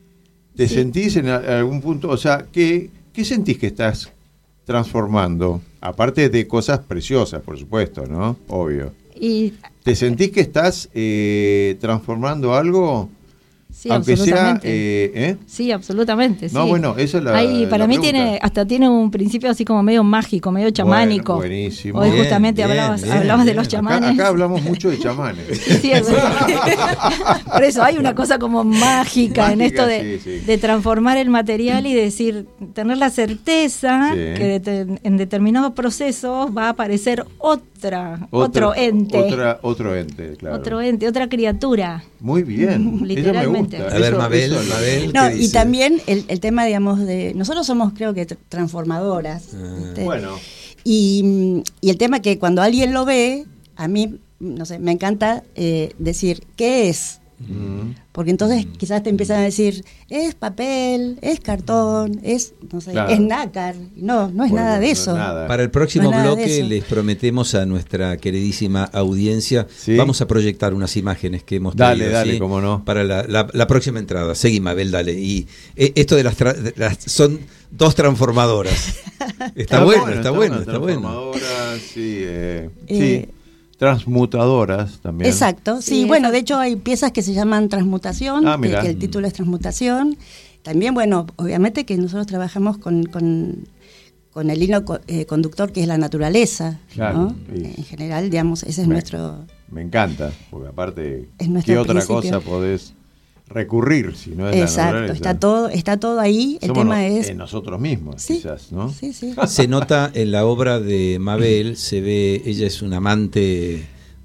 Speaker 2: ¿Te
Speaker 5: Sí.
Speaker 2: sentís en a- algún punto, o sea, ¿qué, qué sentís que estás transformando? Aparte de cosas preciosas, por supuesto, ¿no? Obvio.
Speaker 5: Y
Speaker 2: ¿Te sentís que estás eh, transformando algo?
Speaker 5: sí,
Speaker 2: aunque sea...
Speaker 5: absolutamente.
Speaker 2: eh, ¿eh?
Speaker 5: Sí, absolutamente.
Speaker 2: No,
Speaker 5: sí.
Speaker 2: bueno, esa es la
Speaker 5: Ahí, para
Speaker 2: la
Speaker 5: mí
Speaker 2: pregunta.
Speaker 5: tiene, hasta tiene un principio así como medio mágico, medio chamánico.
Speaker 2: Bueno, buenísimo.
Speaker 5: Hoy
Speaker 3: Bien,
Speaker 5: justamente
Speaker 3: bien,
Speaker 5: hablabas,
Speaker 3: bien,
Speaker 5: hablabas de
Speaker 3: bien.
Speaker 5: los
Speaker 3: Acá-
Speaker 5: chamanes.
Speaker 2: Acá, acá hablamos mucho de chamanes.
Speaker 5: Sí, sí, es verdad. Por eso hay una cosa como mágica, en
Speaker 2: Mágica,
Speaker 5: esto de,
Speaker 2: sí, sí.
Speaker 5: de transformar el material y decir, tener la certeza
Speaker 2: Sí.
Speaker 5: que de- en determinados procesos va a aparecer otra, otro ente,
Speaker 2: Otra, otro ente, claro.
Speaker 5: otro ente, otra criatura.
Speaker 2: Muy bien. Eso me
Speaker 5: Literalmente.
Speaker 2: gusta.
Speaker 3: A ver,
Speaker 2: Eso-
Speaker 3: Mabel,
Speaker 2: eso es lo-
Speaker 3: Mabel.
Speaker 6: No,
Speaker 3: ¿Qué
Speaker 6: y
Speaker 3: dice?
Speaker 6: también el, el tema, digamos, de... Nosotros somos, creo que, tr- transformadoras.
Speaker 3: Ah.
Speaker 6: ¿viste?
Speaker 2: Bueno,
Speaker 6: Y, mm, y el tema que cuando alguien lo ve, a mí, no sé, me encanta eh, decir, ¿qué es?
Speaker 2: mm,
Speaker 6: Porque entonces quizás te empiezan a decir, es papel, es cartón, es, no sé,
Speaker 2: Claro.
Speaker 6: es nácar. No, no es
Speaker 2: bueno,
Speaker 6: nada de
Speaker 2: no
Speaker 6: eso.
Speaker 2: nada.
Speaker 3: Para el próximo
Speaker 6: No es nada de
Speaker 3: bloque
Speaker 6: eso.
Speaker 3: les prometemos a nuestra queridísima audiencia,
Speaker 2: Sí.
Speaker 3: vamos a proyectar unas imágenes que hemos
Speaker 2: Dale,
Speaker 3: traído,
Speaker 2: dale,
Speaker 3: ¿sí?
Speaker 2: cómo no.
Speaker 3: Para la, la- la próxima entrada. Seguí, Mabel, dale. Y eh, esto de las, tra- de las- son dos transformadoras. Está bueno, está bueno, está bueno.
Speaker 2: Transformadoras, sí, eh,
Speaker 6: Eh,
Speaker 2: sí. Transmutadoras también.
Speaker 6: Exacto, sí,
Speaker 5: Sí,
Speaker 6: bueno,
Speaker 5: eso-
Speaker 6: de hecho hay piezas que se llaman transmutación,
Speaker 2: Ah,
Speaker 6: que,
Speaker 2: mirá.
Speaker 6: que el título es transmutación. También, bueno, obviamente que nosotros trabajamos con, con, con el hilo co- eh, conductor que es la naturaleza,
Speaker 2: Claro,
Speaker 6: ¿no?
Speaker 2: sí.
Speaker 6: En general, digamos, ese es
Speaker 2: Me-
Speaker 6: nuestro...
Speaker 2: Me encanta, porque aparte,
Speaker 6: Es nuestro
Speaker 2: ¿qué otra
Speaker 6: principio.
Speaker 2: cosa podés recurrir si no es la
Speaker 6: Exacto,
Speaker 2: naturaleza?
Speaker 6: está todo, está todo ahí, el
Speaker 2: Somos
Speaker 6: tema
Speaker 2: no-
Speaker 6: es...
Speaker 2: en nosotros mismos,
Speaker 6: Sí,
Speaker 2: quizás, ¿no?
Speaker 6: sí, sí.
Speaker 3: Se nota en la obra de Mabel, se ve, ella es una amante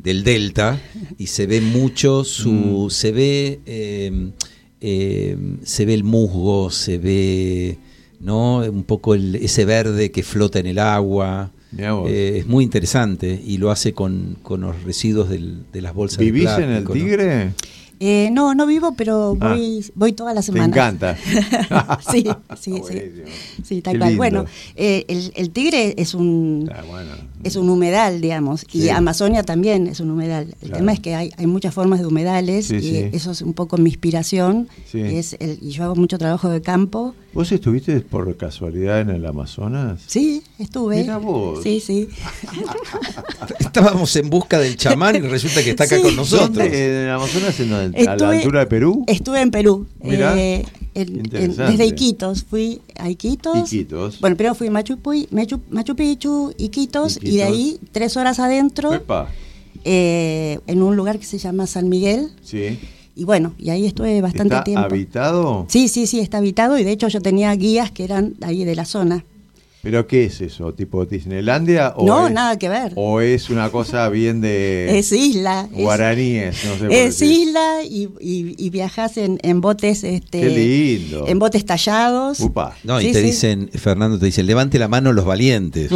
Speaker 3: del delta y se ve mucho su,
Speaker 2: Mm.
Speaker 3: se ve, eh, eh, se ve el musgo, se ve, ¿no? Un poco el- ese verde que flota en el agua.
Speaker 2: Mirá vos.
Speaker 3: Eh, es muy interesante y lo hace con, con los residuos del- de las bolsas de
Speaker 2: ¿Vivís
Speaker 3: plástico,
Speaker 2: en el
Speaker 3: ¿no?
Speaker 2: Tigre?
Speaker 6: Eh, no, no vivo, pero
Speaker 2: Ah.
Speaker 6: voy, voy toda la
Speaker 2: Te
Speaker 6: semana.
Speaker 2: encanta.
Speaker 6: sí, sí,
Speaker 2: Buenísimo.
Speaker 6: sí. Sí, tal
Speaker 2: Qué
Speaker 6: cual.
Speaker 2: lindo.
Speaker 6: Bueno, eh, el, el Tigre es un,
Speaker 2: Ah, bueno.
Speaker 6: es un humedal, digamos,
Speaker 2: Sí.
Speaker 6: y Amazonia también es un humedal. El
Speaker 2: Claro.
Speaker 6: tema es que hay, hay muchas formas de humedales
Speaker 2: Sí,
Speaker 6: y
Speaker 2: sí.
Speaker 6: eso es un poco mi inspiración.
Speaker 2: Sí.
Speaker 6: Y, es el, y yo hago mucho trabajo de campo.
Speaker 2: ¿Vos estuviste por casualidad en el Amazonas?
Speaker 6: Sí, estuve.
Speaker 2: Mirá vos.
Speaker 6: Sí, sí.
Speaker 3: Estábamos en busca del chamán y resulta que está acá
Speaker 6: Sí.
Speaker 3: con nosotros.
Speaker 2: ¿Dónde? ¿En el Amazonas? ¿En dónde? ¿A la
Speaker 6: Estuve-
Speaker 2: altura de Perú?
Speaker 6: Estuve en Perú.
Speaker 2: Mirá,
Speaker 6: eh, en- en-
Speaker 2: interesante.
Speaker 6: desde Iquitos. Fui a Iquitos.
Speaker 2: Iquitos.
Speaker 6: Bueno, primero fui a Machu, Pu- Machu, Machu Picchu, Iquitos, y de
Speaker 2: Iquitos.
Speaker 6: ahí tres horas adentro,
Speaker 2: Epa,
Speaker 6: eh, en un lugar que se llama San Miguel.
Speaker 2: sí.
Speaker 6: Y bueno, y ahí estuve bastante
Speaker 2: ¿Está
Speaker 6: tiempo.
Speaker 2: habitado?
Speaker 6: Sí, sí, sí, está habitado y de hecho yo tenía guías que eran ahí de la zona.
Speaker 2: ¿Pero qué es eso? ¿Tipo Disneylandia? O
Speaker 6: No,
Speaker 2: es-
Speaker 6: nada que ver.
Speaker 2: ¿O es una cosa bien de
Speaker 6: Es isla. es-
Speaker 2: guaraníes? No sé por
Speaker 6: Es
Speaker 2: decir.
Speaker 6: isla y, y, y viajás en, en botes, este,
Speaker 2: Qué lindo.
Speaker 6: en botes tallados.
Speaker 2: Upa.
Speaker 3: No, y
Speaker 6: Sí,
Speaker 3: te
Speaker 6: sí.
Speaker 3: dicen, Fernando te dice, levante la mano los valientes.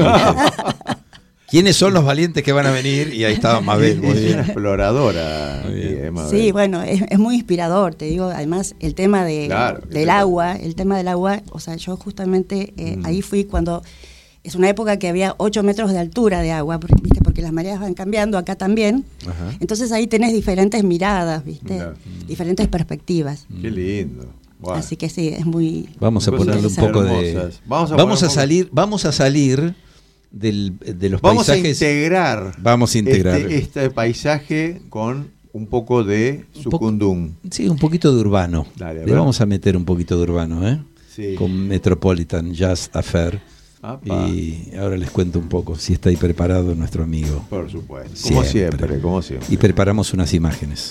Speaker 3: ¿Quiénes son los valientes que van a venir? Y ahí estaba Mabel, muy
Speaker 2: Es
Speaker 3: bien.
Speaker 2: una exploradora.
Speaker 3: Muy bien.
Speaker 2: eh, Mabel.
Speaker 6: Sí, bueno, es, es muy inspirador, te digo, además el tema de,
Speaker 2: Claro, que
Speaker 6: del
Speaker 2: te-
Speaker 6: agua, el tema del agua, o sea, yo justamente eh,
Speaker 2: Mm.
Speaker 6: ahí fui cuando, es una época que había ocho metros de altura de agua, porque, ¿viste? Porque las mareas van cambiando, acá también,
Speaker 3: Ajá.
Speaker 6: entonces ahí tenés diferentes miradas, ¿viste?
Speaker 2: Claro.
Speaker 6: Diferentes perspectivas.
Speaker 2: Qué lindo. Bueno.
Speaker 6: Así que sí, es muy...
Speaker 3: Vamos a
Speaker 2: Cosas
Speaker 3: ponerle un poco de...
Speaker 2: hermosas. Vamos a
Speaker 3: Vamos
Speaker 2: poner
Speaker 3: a
Speaker 2: un poco-
Speaker 3: salir, vamos a salir del, de los
Speaker 2: Vamos
Speaker 3: paisajes.
Speaker 2: a integrar,
Speaker 3: Vamos a integrar.
Speaker 2: Este, este paisaje con un poco de
Speaker 3: Un poco-
Speaker 2: sucundum.
Speaker 3: Sí, un poquito de urbano.
Speaker 2: Dale, a
Speaker 3: Le
Speaker 2: ver.
Speaker 3: vamos a meter un poquito de urbano, ¿eh?
Speaker 2: Sí.
Speaker 3: Con Metropolitan Jazz Affair.
Speaker 2: Apa.
Speaker 3: Y ahora les cuento un poco, si está ahí preparado nuestro amigo.
Speaker 2: Por supuesto. Como
Speaker 3: Siempre.
Speaker 2: siempre, como siempre.
Speaker 3: Y preparamos unas imágenes.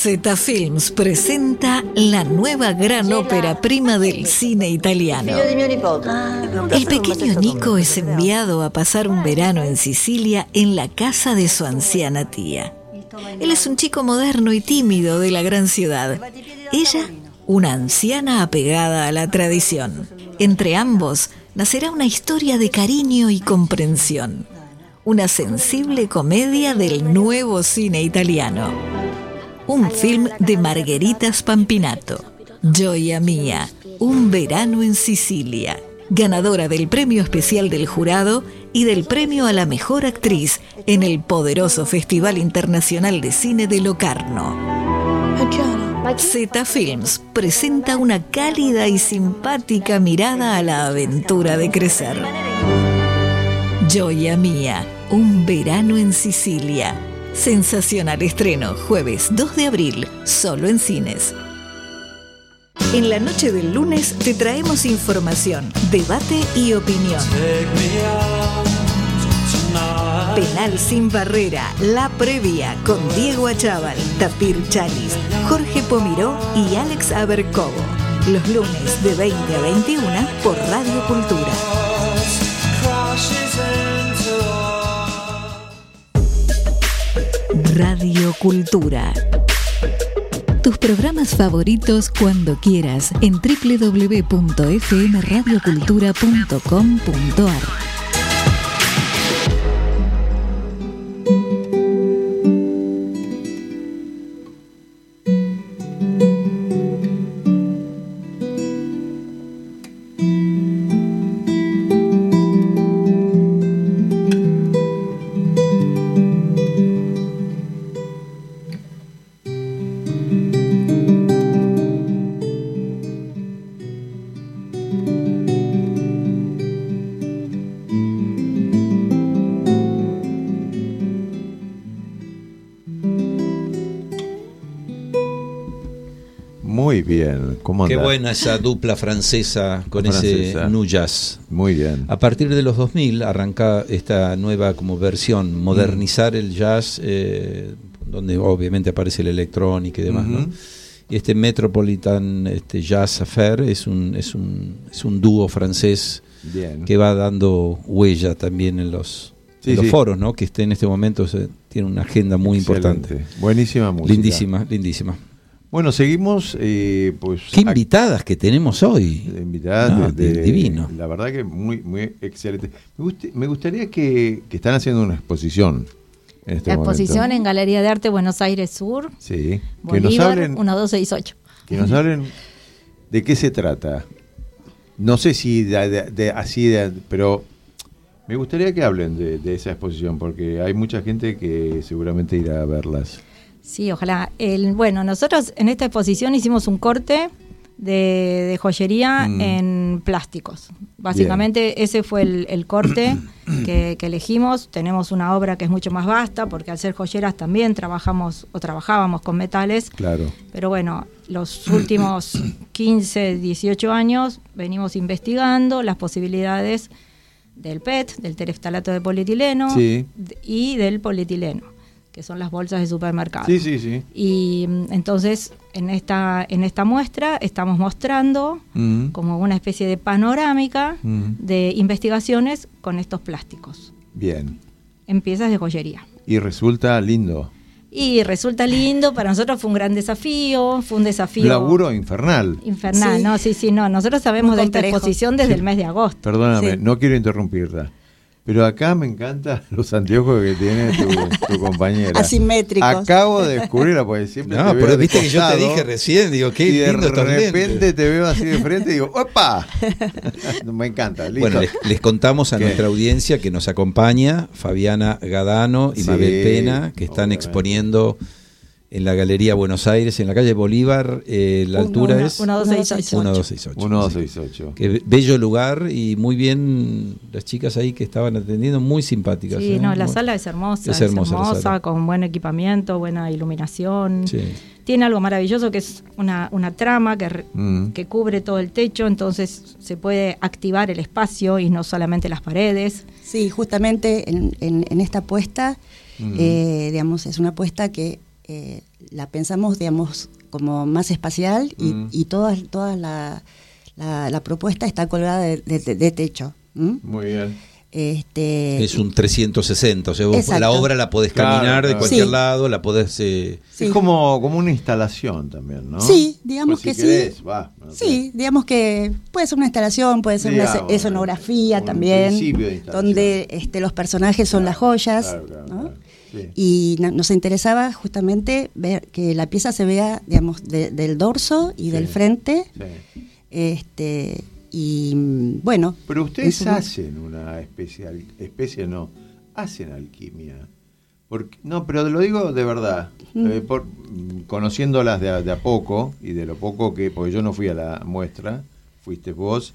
Speaker 7: Zeta Films presenta la nueva gran ópera prima del cine italiano. El pequeño Nico es enviado a pasar un verano en Sicilia en la casa de su anciana tía. Él es un chico moderno y tímido de la gran ciudad. Ella, una anciana apegada a la tradición. Entre ambos nacerá una historia de cariño y comprensión. Una sensible comedia del nuevo cine italiano. Un film de Margherita Spampinato. Gioia Mia, un verano en Sicilia. Ganadora del premio especial del jurado y del premio a la mejor actriz en el poderoso Festival Internacional de Cine de Locarno. Zeta Films presenta una cálida y simpática mirada a la aventura de crecer. Gioia Mia, un verano en Sicilia. Sensacional estreno, jueves dos de abril, solo en cines. En la noche del lunes te traemos información, debate y opinión. Penal sin barrera, la previa con Diego Achával, Tapir Chalis, Jorge Pomiró y Alex Abercovo. Los lunes de veinte a veintiuna por Radio Cultura. Radio Cultura. Tus programas favoritos cuando quieras en doble u doble u doble u punto f m radio cultura punto com punto a r.
Speaker 2: Muy bien, ¿cómo
Speaker 3: Qué
Speaker 2: andás?
Speaker 3: buena esa dupla francesa con
Speaker 2: Francesa.
Speaker 3: ese nu jazz.
Speaker 2: Muy bien.
Speaker 3: A partir de los dos mil arranca esta nueva como versión, modernizar mm. el jazz, eh, donde obviamente aparece la electrónica y demás, uh-huh. ¿no? Y este Metropolitan este Jazz Affair es un es un es un dúo francés bien. Que va dando huella también en los Sí, los sí. foros, ¿no? Que esté en este momento se, tiene una agenda muy Excelente. Importante.
Speaker 2: Buenísima música.
Speaker 3: Lindísima, lindísima.
Speaker 2: Bueno, seguimos, eh, pues...
Speaker 3: Qué invitadas que tenemos hoy.
Speaker 2: Invitadas
Speaker 3: no,
Speaker 2: de, de,
Speaker 3: divino.
Speaker 2: La verdad que muy muy excelente. Me, guste, me gustaría que, que están haciendo una exposición en este
Speaker 5: La
Speaker 2: momento.
Speaker 5: exposición en Galería de Arte Buenos Aires Sur.
Speaker 2: Sí.
Speaker 5: Bolívar,
Speaker 2: que nos hablen,
Speaker 5: uno dos seis ocho.
Speaker 2: Que nos hablen de qué se trata. No sé si de, de, de, así, de, pero... Me gustaría que hablen de, de esa exposición, porque hay mucha gente que seguramente irá a verlas.
Speaker 5: Sí, ojalá. El, bueno, nosotros en esta exposición hicimos un corte de, de joyería mm. en plásticos. Básicamente Bien. Ese fue el, el corte que, que elegimos. Tenemos una obra que es mucho más vasta, porque al ser joyeras también trabajamos o trabajábamos con metales.
Speaker 2: Claro.
Speaker 5: Pero bueno, los últimos quince, dieciocho años venimos investigando las posibilidades del P E T, del tereftalato de polietileno sí. y del polietileno, que son las bolsas de supermercado.
Speaker 2: Sí, sí, sí.
Speaker 5: Y entonces en esta en esta muestra estamos mostrando mm. como una especie de panorámica mm. de investigaciones con estos plásticos.
Speaker 2: Bien.
Speaker 5: En piezas de joyería.
Speaker 2: Y resulta lindo.
Speaker 5: Y resulta lindo, para nosotros fue un gran desafío, fue un desafío...
Speaker 2: Un laburo infernal.
Speaker 5: Infernal,
Speaker 6: sí.
Speaker 5: no, sí, sí, no. Nosotros sabemos Muy de esta complejo. exposición desde sí. el mes de agosto.
Speaker 2: Perdóname,
Speaker 5: sí.
Speaker 2: no quiero interrumpirla, pero acá me encantan los anteojos que tiene tu, tu compañera.
Speaker 6: Asimétricos.
Speaker 2: Acabo de descubrirla, porque siempre
Speaker 3: no,
Speaker 2: te veo
Speaker 3: pero viste que yo te
Speaker 2: costado,
Speaker 3: dije recién, digo, qué
Speaker 2: y
Speaker 3: lindo estos
Speaker 2: de repente
Speaker 3: lentes.
Speaker 2: Te veo así de frente y digo, ¡opa! Me encanta, listo.
Speaker 3: Bueno, les, les contamos a ¿Qué? nuestra audiencia que nos acompaña Fabiana Gadano y sí, Mabel Pena, que están obviamente. exponiendo en la Galería Buenos Aires, en la calle Bolívar, eh, la uno, altura
Speaker 5: uno,
Speaker 3: es
Speaker 5: uno dos seis ocho.
Speaker 3: uno dos seis ocho.
Speaker 2: uno dos seis ocho.
Speaker 3: Qué bello lugar y muy bien las chicas ahí que estaban atendiendo, muy simpáticas.
Speaker 5: Sí,
Speaker 3: ¿eh?
Speaker 5: no, la
Speaker 3: muy,
Speaker 5: sala es hermosa,
Speaker 3: es hermosa,
Speaker 5: es hermosa con buen equipamiento, buena iluminación.
Speaker 3: Sí.
Speaker 5: Tiene algo maravilloso que es una, una trama que, mm. que cubre todo el techo, entonces se puede activar el espacio y no solamente las paredes.
Speaker 6: Sí, justamente en, en, en esta apuesta, mm. eh, digamos, es una apuesta que eh, la pensamos, digamos, como más espacial y,
Speaker 2: Mm.
Speaker 6: y toda, toda la, la, la propuesta está colgada de, de, de techo. ¿m?
Speaker 2: Muy bien.
Speaker 6: Este,
Speaker 3: Es un trescientos sesenta, o sea, vos
Speaker 6: Exacto.
Speaker 3: la obra la podés
Speaker 2: Claro,
Speaker 3: caminar de
Speaker 2: claro.
Speaker 3: cualquier
Speaker 6: Sí.
Speaker 3: lado, la podés... eh,
Speaker 6: sí.
Speaker 2: Es como, como una instalación también, ¿no?
Speaker 6: Sí, digamos
Speaker 2: Pues si
Speaker 6: que
Speaker 2: querés,
Speaker 6: sí.
Speaker 2: va, no sé.
Speaker 6: Sí, digamos que puede ser una instalación, puede ser una
Speaker 2: Digamos,
Speaker 6: escenografía
Speaker 2: un
Speaker 6: también,
Speaker 2: principio de instalación.
Speaker 6: donde este, los personajes son las joyas,
Speaker 2: Claro, claro,
Speaker 6: ¿no?
Speaker 2: claro. Sí.
Speaker 6: Y na- nos interesaba justamente ver que la pieza se vea, digamos, de- del dorso y
Speaker 2: Sí.
Speaker 6: del frente,
Speaker 2: Sí.
Speaker 6: este y mm, bueno.
Speaker 2: Pero ustedes
Speaker 6: eso-
Speaker 2: hacen una especie, al- especie no, hacen alquimia. Porque, no, pero lo digo de verdad,
Speaker 6: Mm.
Speaker 2: eh, por, mm, conociéndolas de a, de a poco, y de lo poco que, porque yo no fui a la muestra, fuiste vos,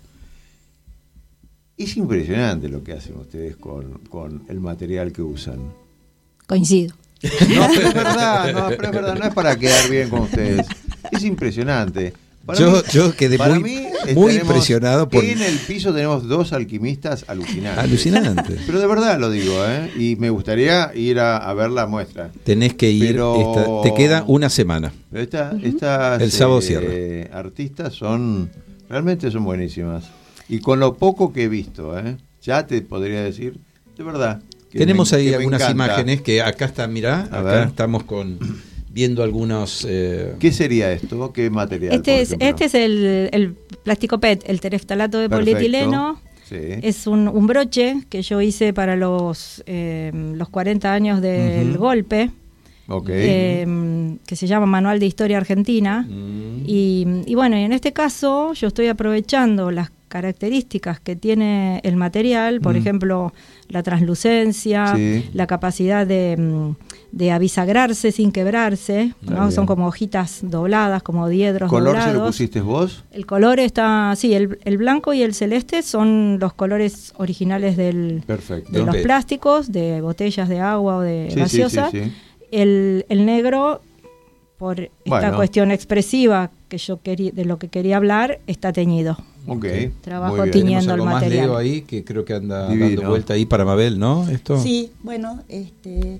Speaker 2: es impresionante lo que hacen ustedes con, con el material que usan.
Speaker 5: Coincido.
Speaker 2: No, pero es verdad, no, pero es verdad, no es para quedar bien con ustedes, es impresionante. Para
Speaker 3: Yo-
Speaker 2: mí-
Speaker 3: yo quedé
Speaker 2: para
Speaker 3: muy-
Speaker 2: mí, eh,
Speaker 3: muy
Speaker 2: tenemos-
Speaker 3: impresionado por-
Speaker 2: En el piso tenemos dos alquimistas alucinantes.
Speaker 3: Alucinante.
Speaker 2: Pero de verdad lo digo, ¿eh? Y me gustaría ir a, a ver la muestra.
Speaker 3: Tenés que ir,
Speaker 2: Pero-
Speaker 3: esta- te queda una semana.
Speaker 2: Pero esta- estas
Speaker 3: El sábado
Speaker 2: eh,
Speaker 3: cierra.
Speaker 2: artistas son, realmente son buenísimas. Y con lo poco que he visto, ¿eh? Ya te podría decir, de verdad. que
Speaker 3: Tenemos
Speaker 2: me-
Speaker 3: ahí
Speaker 2: que me
Speaker 3: algunas
Speaker 2: encanta.
Speaker 3: imágenes que acá está, mirá,
Speaker 2: A
Speaker 3: acá
Speaker 2: ver.
Speaker 3: estamos con viendo algunos... eh,
Speaker 2: ¿Qué sería esto? ¿Qué material?
Speaker 5: Este
Speaker 2: por
Speaker 5: es,
Speaker 2: ejemplo?
Speaker 5: este es el, el plástico P E T, el tereftalato de
Speaker 2: Perfecto.
Speaker 5: polietileno.
Speaker 2: Sí.
Speaker 5: Es un, un broche que yo hice para los, eh, los cuarenta años del
Speaker 2: Ujú.
Speaker 5: golpe,
Speaker 2: Ok.
Speaker 5: eh, que se llama Manual de Historia Argentina.
Speaker 3: mm,
Speaker 5: Y, y bueno, y en este caso yo estoy aprovechando las características que tiene el material, por
Speaker 2: Mm.
Speaker 5: ejemplo, la translucencia,
Speaker 2: Sí.
Speaker 5: la capacidad de, mm, de abisagrarse sin quebrarse,
Speaker 3: Ah,
Speaker 5: ¿no?
Speaker 3: bien.
Speaker 5: Son como hojitas dobladas, como diedros
Speaker 2: ¿Color se lo
Speaker 5: doblados.
Speaker 2: pusiste vos?
Speaker 5: El color está, sí, el, el blanco y el celeste son los colores originales del,
Speaker 2: Perfecto.
Speaker 5: de los
Speaker 3: Pe-
Speaker 5: plásticos, de botellas de agua o de
Speaker 2: Sí, sí,
Speaker 5: gaseosa.
Speaker 2: sí, sí.
Speaker 5: El, el negro, por esta
Speaker 2: Bueno.
Speaker 5: cuestión expresiva que yo quería, de lo que quería hablar, está teñido.
Speaker 2: Ok.
Speaker 5: Trabajo
Speaker 2: muy bien.
Speaker 5: tiñendo.
Speaker 3: tenemos algo
Speaker 5: el
Speaker 3: más,
Speaker 5: material.
Speaker 3: Leo, ahí, que creo que anda
Speaker 2: Divino.
Speaker 3: dando vuelta ahí para Mabel, ¿no? Esto.
Speaker 6: Sí, bueno, este,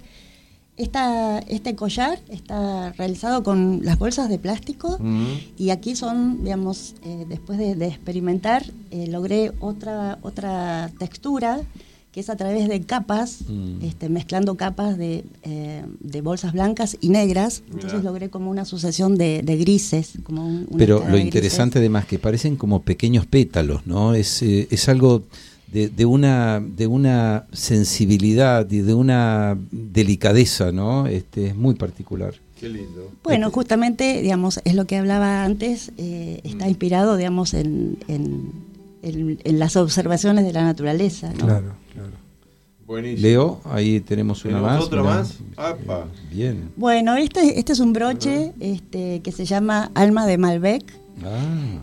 Speaker 6: esta, este collar está realizado con las bolsas de plástico
Speaker 2: Mm.
Speaker 6: y aquí son, digamos, eh, después de, de experimentar, eh, logré otra, otra textura que es a través de capas,
Speaker 3: Mm.
Speaker 6: este, mezclando capas de, eh, de bolsas blancas y negras, entonces
Speaker 2: Mirá.
Speaker 6: logré como una sucesión de, de grises. Como un- una
Speaker 3: Pero
Speaker 6: escala
Speaker 3: lo
Speaker 6: de
Speaker 3: interesante
Speaker 6: grises.
Speaker 3: además que parecen como pequeños pétalos, ¿no? Es, eh, es algo de, de una de una sensibilidad y de una delicadeza, ¿no? Este es muy particular.
Speaker 2: Qué lindo.
Speaker 6: Bueno, justamente, digamos, es lo que hablaba antes, eh, está
Speaker 2: Mm.
Speaker 6: inspirado, digamos, en, en, en- en las observaciones de la naturaleza, ¿no?
Speaker 3: claro.
Speaker 2: Buenísimo.
Speaker 3: Leo, ahí tenemos una
Speaker 2: ¿Tenemos
Speaker 3: más.
Speaker 2: otra
Speaker 3: mirá.
Speaker 2: más? Apa.
Speaker 3: Bien.
Speaker 6: Bueno, este, este es un broche este, que se llama Alma de Malbec,
Speaker 3: Ah,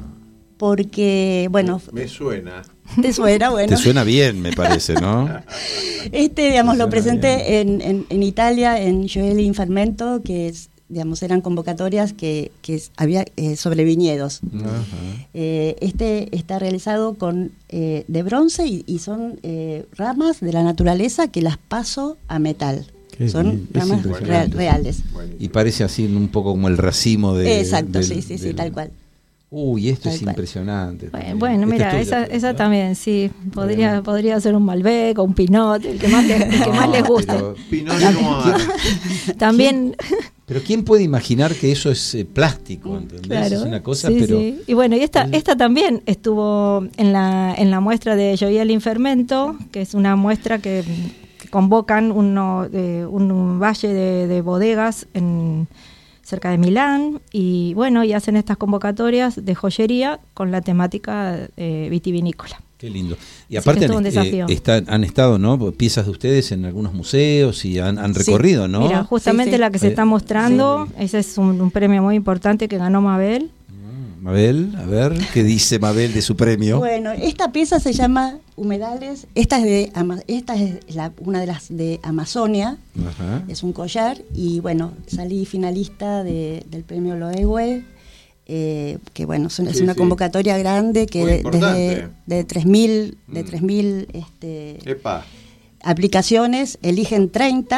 Speaker 6: porque, bueno,
Speaker 2: Me suena.
Speaker 6: te suena, bueno.
Speaker 3: te suena bien, me parece, ¿no?
Speaker 6: Este, digamos,
Speaker 3: Te
Speaker 6: lo
Speaker 3: suena
Speaker 6: presenté en, en, en Italia, en Gioeli in Fermento, que es, digamos, eran convocatorias que, que es- había eh, sobre viñedos.
Speaker 3: Ajá.
Speaker 6: Eh, este está realizado con eh, de bronce y, y son eh, ramas de la naturaleza que las paso a metal.
Speaker 3: Qué
Speaker 6: son
Speaker 3: bien, es
Speaker 6: ramas
Speaker 3: impresionante.
Speaker 6: real- reales.
Speaker 2: Buenísimo.
Speaker 3: Y parece así un poco como el racimo de.
Speaker 6: Exacto,
Speaker 3: del-
Speaker 6: sí, sí, sí,
Speaker 3: del-
Speaker 6: tal cual.
Speaker 3: Uy, esto
Speaker 6: Tal
Speaker 3: es
Speaker 6: cual.
Speaker 3: impresionante.
Speaker 5: Bueno,
Speaker 3: también.
Speaker 5: bueno,
Speaker 3: Esta
Speaker 5: mira,
Speaker 3: es tuya,
Speaker 5: esa,
Speaker 3: Flor,
Speaker 5: esa
Speaker 3: ¿no?
Speaker 5: también, sí. Podría,
Speaker 3: Bueno.
Speaker 5: podría ser un Malbec o un Pinot, el que más, le- el que más les guste.
Speaker 3: Pero,
Speaker 2: Pinot como
Speaker 5: También,
Speaker 3: pero ¿quién puede imaginar que eso es eh, plástico? ¿Entendés?
Speaker 5: claro.
Speaker 3: Es una cosa,
Speaker 5: sí,
Speaker 3: pero.
Speaker 5: sí. Y bueno, y esta, esta también estuvo en la, en la muestra de Gioielli in Fermento, que es una muestra que, que convocan uno, eh, un, un valle de, de bodegas en cerca de Milán, y bueno, y hacen estas convocatorias de joyería con la temática eh, vitivinícola.
Speaker 3: Qué lindo. Y
Speaker 5: Así
Speaker 3: aparte
Speaker 5: que
Speaker 3: han,
Speaker 5: es todo un
Speaker 3: est-
Speaker 5: desafío.
Speaker 3: eh, están- han estado, ¿no? Piezas de ustedes en algunos museos y han, han
Speaker 6: Sí.
Speaker 3: recorrido, ¿no?
Speaker 5: Mira, justamente
Speaker 6: Sí, sí.
Speaker 5: la que se
Speaker 3: Eh,
Speaker 5: está mostrando, ese es un, un premio muy importante que ganó Mabel.
Speaker 3: Ah, Mabel, a ver, ¿qué dice Mabel de su premio?
Speaker 6: Bueno, esta pieza se llama Humedales. Esta es de Ama- esta es la- una de las de Amazonia.
Speaker 3: Ajá.
Speaker 6: Es un collar y bueno, salí finalista de- del premio Loewe, eh, que bueno, es una, es
Speaker 2: Sí,
Speaker 6: una
Speaker 2: sí.
Speaker 6: convocatoria grande que
Speaker 2: Muy
Speaker 6: de,
Speaker 2: importante.
Speaker 6: desde de tres mil de
Speaker 2: Mm.
Speaker 6: tres mil este,
Speaker 2: Epa.
Speaker 6: aplicaciones eligen treinta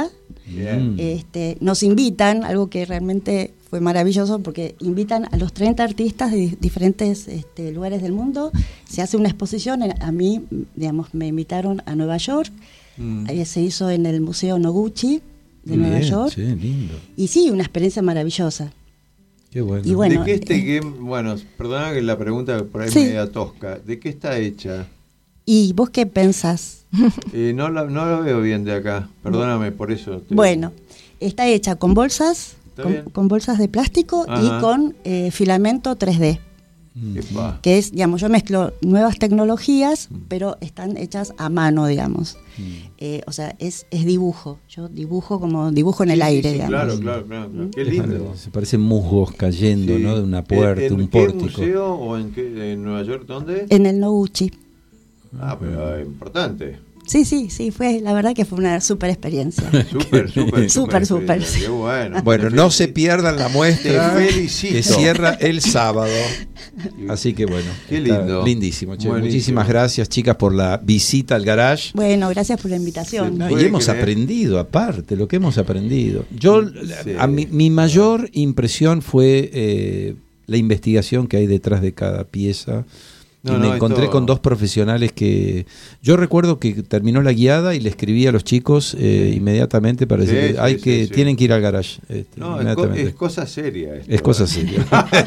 Speaker 2: Bien.
Speaker 6: Este, nos invitan, algo que realmente fue maravilloso, porque invitan a los treinta artistas de di- diferentes este, lugares del mundo. Se hace una exposición, en- a mí, digamos, me invitaron a Nueva York,
Speaker 2: Mm.
Speaker 6: eh, se hizo en el Museo Noguchi de
Speaker 3: Muy
Speaker 6: Nueva
Speaker 3: bien,
Speaker 6: York,
Speaker 3: sí, lindo.
Speaker 6: y sí, una experiencia maravillosa.
Speaker 3: Qué bueno.
Speaker 6: Y bueno,
Speaker 2: ¿De qué este
Speaker 6: eh,
Speaker 2: game? Bueno, perdona que la pregunta por ahí
Speaker 6: Sí.
Speaker 2: media tosca. ¿De qué está hecha?
Speaker 6: ¿Y vos qué pensás?
Speaker 2: Eh, no, la, no lo veo bien de acá. Perdóname por eso. te-
Speaker 6: Bueno, está hecha con bolsas,
Speaker 2: Está
Speaker 6: con,
Speaker 2: bien.
Speaker 6: con bolsas de plástico
Speaker 2: Ajá.
Speaker 6: y con eh, filamento tres D.
Speaker 2: Epa.
Speaker 6: Que es, digamos, yo mezclo nuevas tecnologías, pero están hechas a mano, digamos. Eh, o sea, es, es dibujo. Yo dibujo como dibujo en el
Speaker 2: Sí, sí,
Speaker 6: aire,
Speaker 2: sí,
Speaker 6: digamos.
Speaker 2: Claro, claro, claro, claro. Qué
Speaker 3: Es
Speaker 2: lindo.
Speaker 3: maravilloso. Se parecen musgos cayendo,
Speaker 2: Sí.
Speaker 3: ¿no? De una puerta,
Speaker 2: ¿En
Speaker 3: un
Speaker 2: qué
Speaker 3: pórtico.
Speaker 2: museo o en qué? ¿En Nueva York? ¿Dónde?
Speaker 6: En el Noguchi.
Speaker 2: Ah, pero eh, importante.
Speaker 6: Sí, sí, sí, fue, la verdad que fue una súper experiencia.
Speaker 2: Súper, súper,
Speaker 6: Súper, súper,
Speaker 2: experiencia.
Speaker 6: sí.
Speaker 2: Qué bueno.
Speaker 3: Bueno, no se pierdan la muestra
Speaker 2: Te felicito.
Speaker 3: que cierra el sábado. Así que bueno,
Speaker 2: Qué
Speaker 3: está
Speaker 2: lindo.
Speaker 3: lindísimo. Che.
Speaker 2: Buenísimo.
Speaker 3: Muchísimas gracias, chicas, por la visita al garage.
Speaker 6: Bueno, gracias por la invitación.
Speaker 3: No, y
Speaker 2: puede
Speaker 3: hemos
Speaker 2: creer.
Speaker 3: aprendido, aparte, lo que hemos aprendido. Yo,
Speaker 2: Sí.
Speaker 3: a mi, mi mayor impresión fue eh, la investigación que hay detrás de cada pieza.
Speaker 2: No,
Speaker 3: y me
Speaker 2: no,
Speaker 3: encontré
Speaker 2: esto-
Speaker 3: con dos profesionales que... Yo recuerdo que terminó la guiada y le escribí a los chicos eh,
Speaker 2: Sí.
Speaker 3: inmediatamente para
Speaker 2: Sí,
Speaker 3: decir
Speaker 2: sí,
Speaker 3: hay
Speaker 2: sí,
Speaker 3: que
Speaker 2: sí.
Speaker 3: tienen que ir al garage. este,
Speaker 2: No, es, co-
Speaker 3: inmediatamente.
Speaker 2: es cosa seria. esto,
Speaker 3: Es cosa
Speaker 2: ¿eh?
Speaker 3: seria.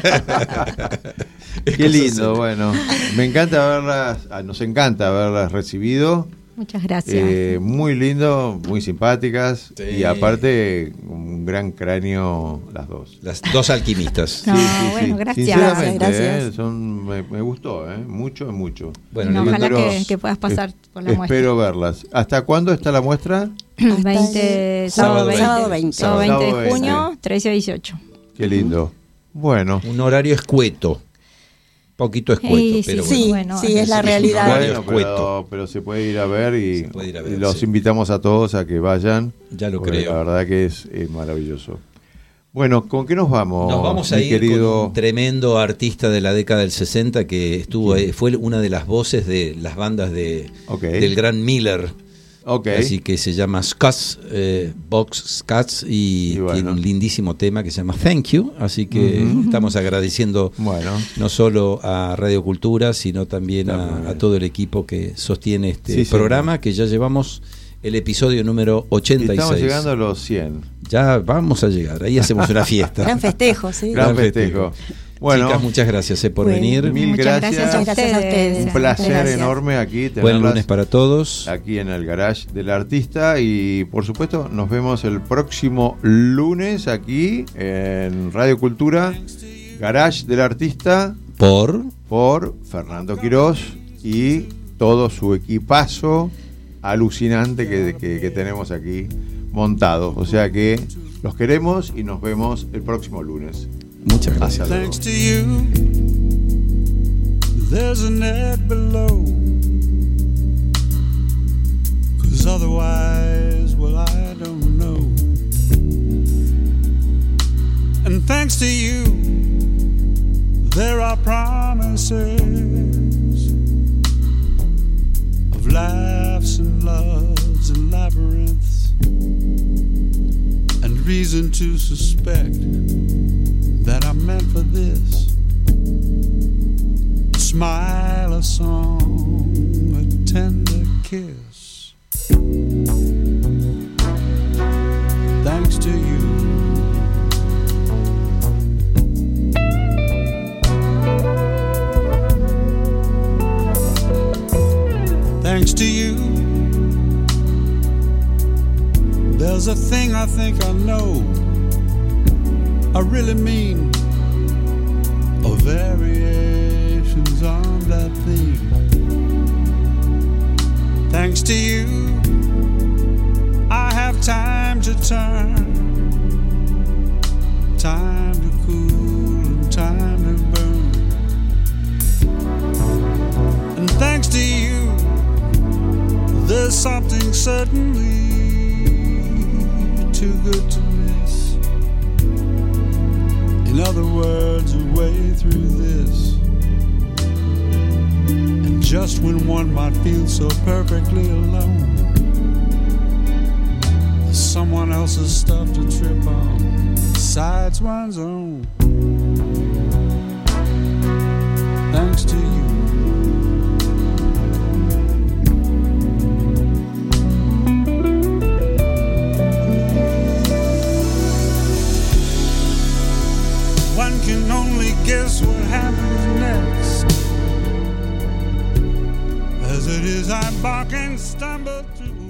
Speaker 3: Es
Speaker 2: Qué
Speaker 3: cosa
Speaker 2: lindo,
Speaker 3: seria.
Speaker 2: bueno. Me encanta verlas, ah, nos encanta haberlas recibido.
Speaker 5: Muchas gracias.
Speaker 2: Eh, muy lindo, muy simpáticas.
Speaker 3: Sí.
Speaker 2: Y aparte, un gran cráneo las dos.
Speaker 3: Las dos alquimistas.
Speaker 5: No, bueno, gracias.
Speaker 2: Sinceramente,
Speaker 6: Gracias.
Speaker 2: eh, son, me, me gustó, eh, mucho, mucho.
Speaker 3: Bueno,
Speaker 5: No,
Speaker 3: le
Speaker 5: ojalá
Speaker 3: mando-
Speaker 5: que, que puedas pasar por la muestra.
Speaker 2: Espero verlas. ¿Hasta cuándo está la muestra?
Speaker 5: veinte,
Speaker 6: el-
Speaker 5: sábado veinte.
Speaker 6: sábado veinte.
Speaker 5: Sábado veinte
Speaker 2: Sábado
Speaker 5: de junio,
Speaker 2: veinte.
Speaker 5: trece a dieciocho.
Speaker 2: Qué lindo. Bueno.
Speaker 3: Un horario escueto. Poquito escueto,
Speaker 5: Sí, sí,
Speaker 3: pero
Speaker 5: sí.
Speaker 3: bueno.
Speaker 5: Bueno,
Speaker 6: sí, es la
Speaker 3: un
Speaker 6: realidad.
Speaker 3: horario
Speaker 2: Bueno,
Speaker 3: escueto.
Speaker 2: pero, pero se puede ir a ver y,
Speaker 3: Se puede ir a ver,
Speaker 2: y los
Speaker 3: sí.
Speaker 2: invitamos a todos a que vayan.
Speaker 3: Ya lo
Speaker 2: porque
Speaker 3: creo.
Speaker 2: La verdad que es, eh, maravilloso. Bueno, ¿con qué nos vamos?
Speaker 3: Nos vamos a
Speaker 2: mi
Speaker 3: ir
Speaker 2: querido?
Speaker 3: con un tremendo artista de la década del sesenta que estuvo, eh, fue una de las voces de las bandas de
Speaker 2: Ok.
Speaker 3: del gran Miller.
Speaker 2: Ok.
Speaker 3: Así que se llama Scats, eh, Box Scats, y,
Speaker 2: Y bueno.
Speaker 3: tiene un lindísimo tema que se llama Thank You. Así que
Speaker 2: Ujú.
Speaker 3: estamos agradeciendo
Speaker 2: Bueno.
Speaker 3: no solo a Radio Cultura, sino también a,
Speaker 2: También.
Speaker 3: a todo el equipo que sostiene este
Speaker 2: Sí, sí.
Speaker 3: programa, que ya llevamos el episodio número ochenta y seis.
Speaker 2: Estamos llegando a los cien.
Speaker 3: Ya vamos a llegar, ahí hacemos una fiesta.
Speaker 6: Gran festejo, sí.
Speaker 2: Gran
Speaker 3: Gran
Speaker 2: festejo. Bueno,
Speaker 3: Chicas, muchas gracias eh, por
Speaker 6: Bueno,
Speaker 3: venir.
Speaker 2: mil
Speaker 5: Muchas
Speaker 2: gracias.
Speaker 5: gracias a
Speaker 6: Muchas gracias a
Speaker 5: ustedes.
Speaker 6: ustedes.
Speaker 2: un placer
Speaker 6: Gracias.
Speaker 2: enorme aquí
Speaker 3: Buen
Speaker 2: tenerlas
Speaker 3: lunes para todos.
Speaker 2: aquí en el garage del artista y por supuesto nos vemos el próximo lunes aquí en Radio Cultura, Garage del Artista
Speaker 3: Por
Speaker 2: por Fernando Quirós y todo su equipazo alucinante que, que- que tenemos aquí montado. O sea que los queremos y nos vemos el próximo lunes.
Speaker 3: muchas gracias.
Speaker 2: Hasta luego.
Speaker 4: Thanks to you, there's a net below. 'Cause otherwise, well, I don't know. And thanks to you, there are promises of laughs and loves and labyrinths, and reason to suspect that I'm meant for this. A smile, a song, a tender kiss. Thanks to you. Thanks to you. There's a thing I think I know. I really mean of variations on that theme. Thanks to you, I have time to turn, time to cool and time to burn. And thanks to you, there's something certainly too good to miss. In other words, a way through this. And just when one might feel so perfectly alone, there's someone else
Speaker 8: else's stuff to trip on, besides one's own. Thanks to you. One can only guess what happens next. As it is, I bark and stumble through.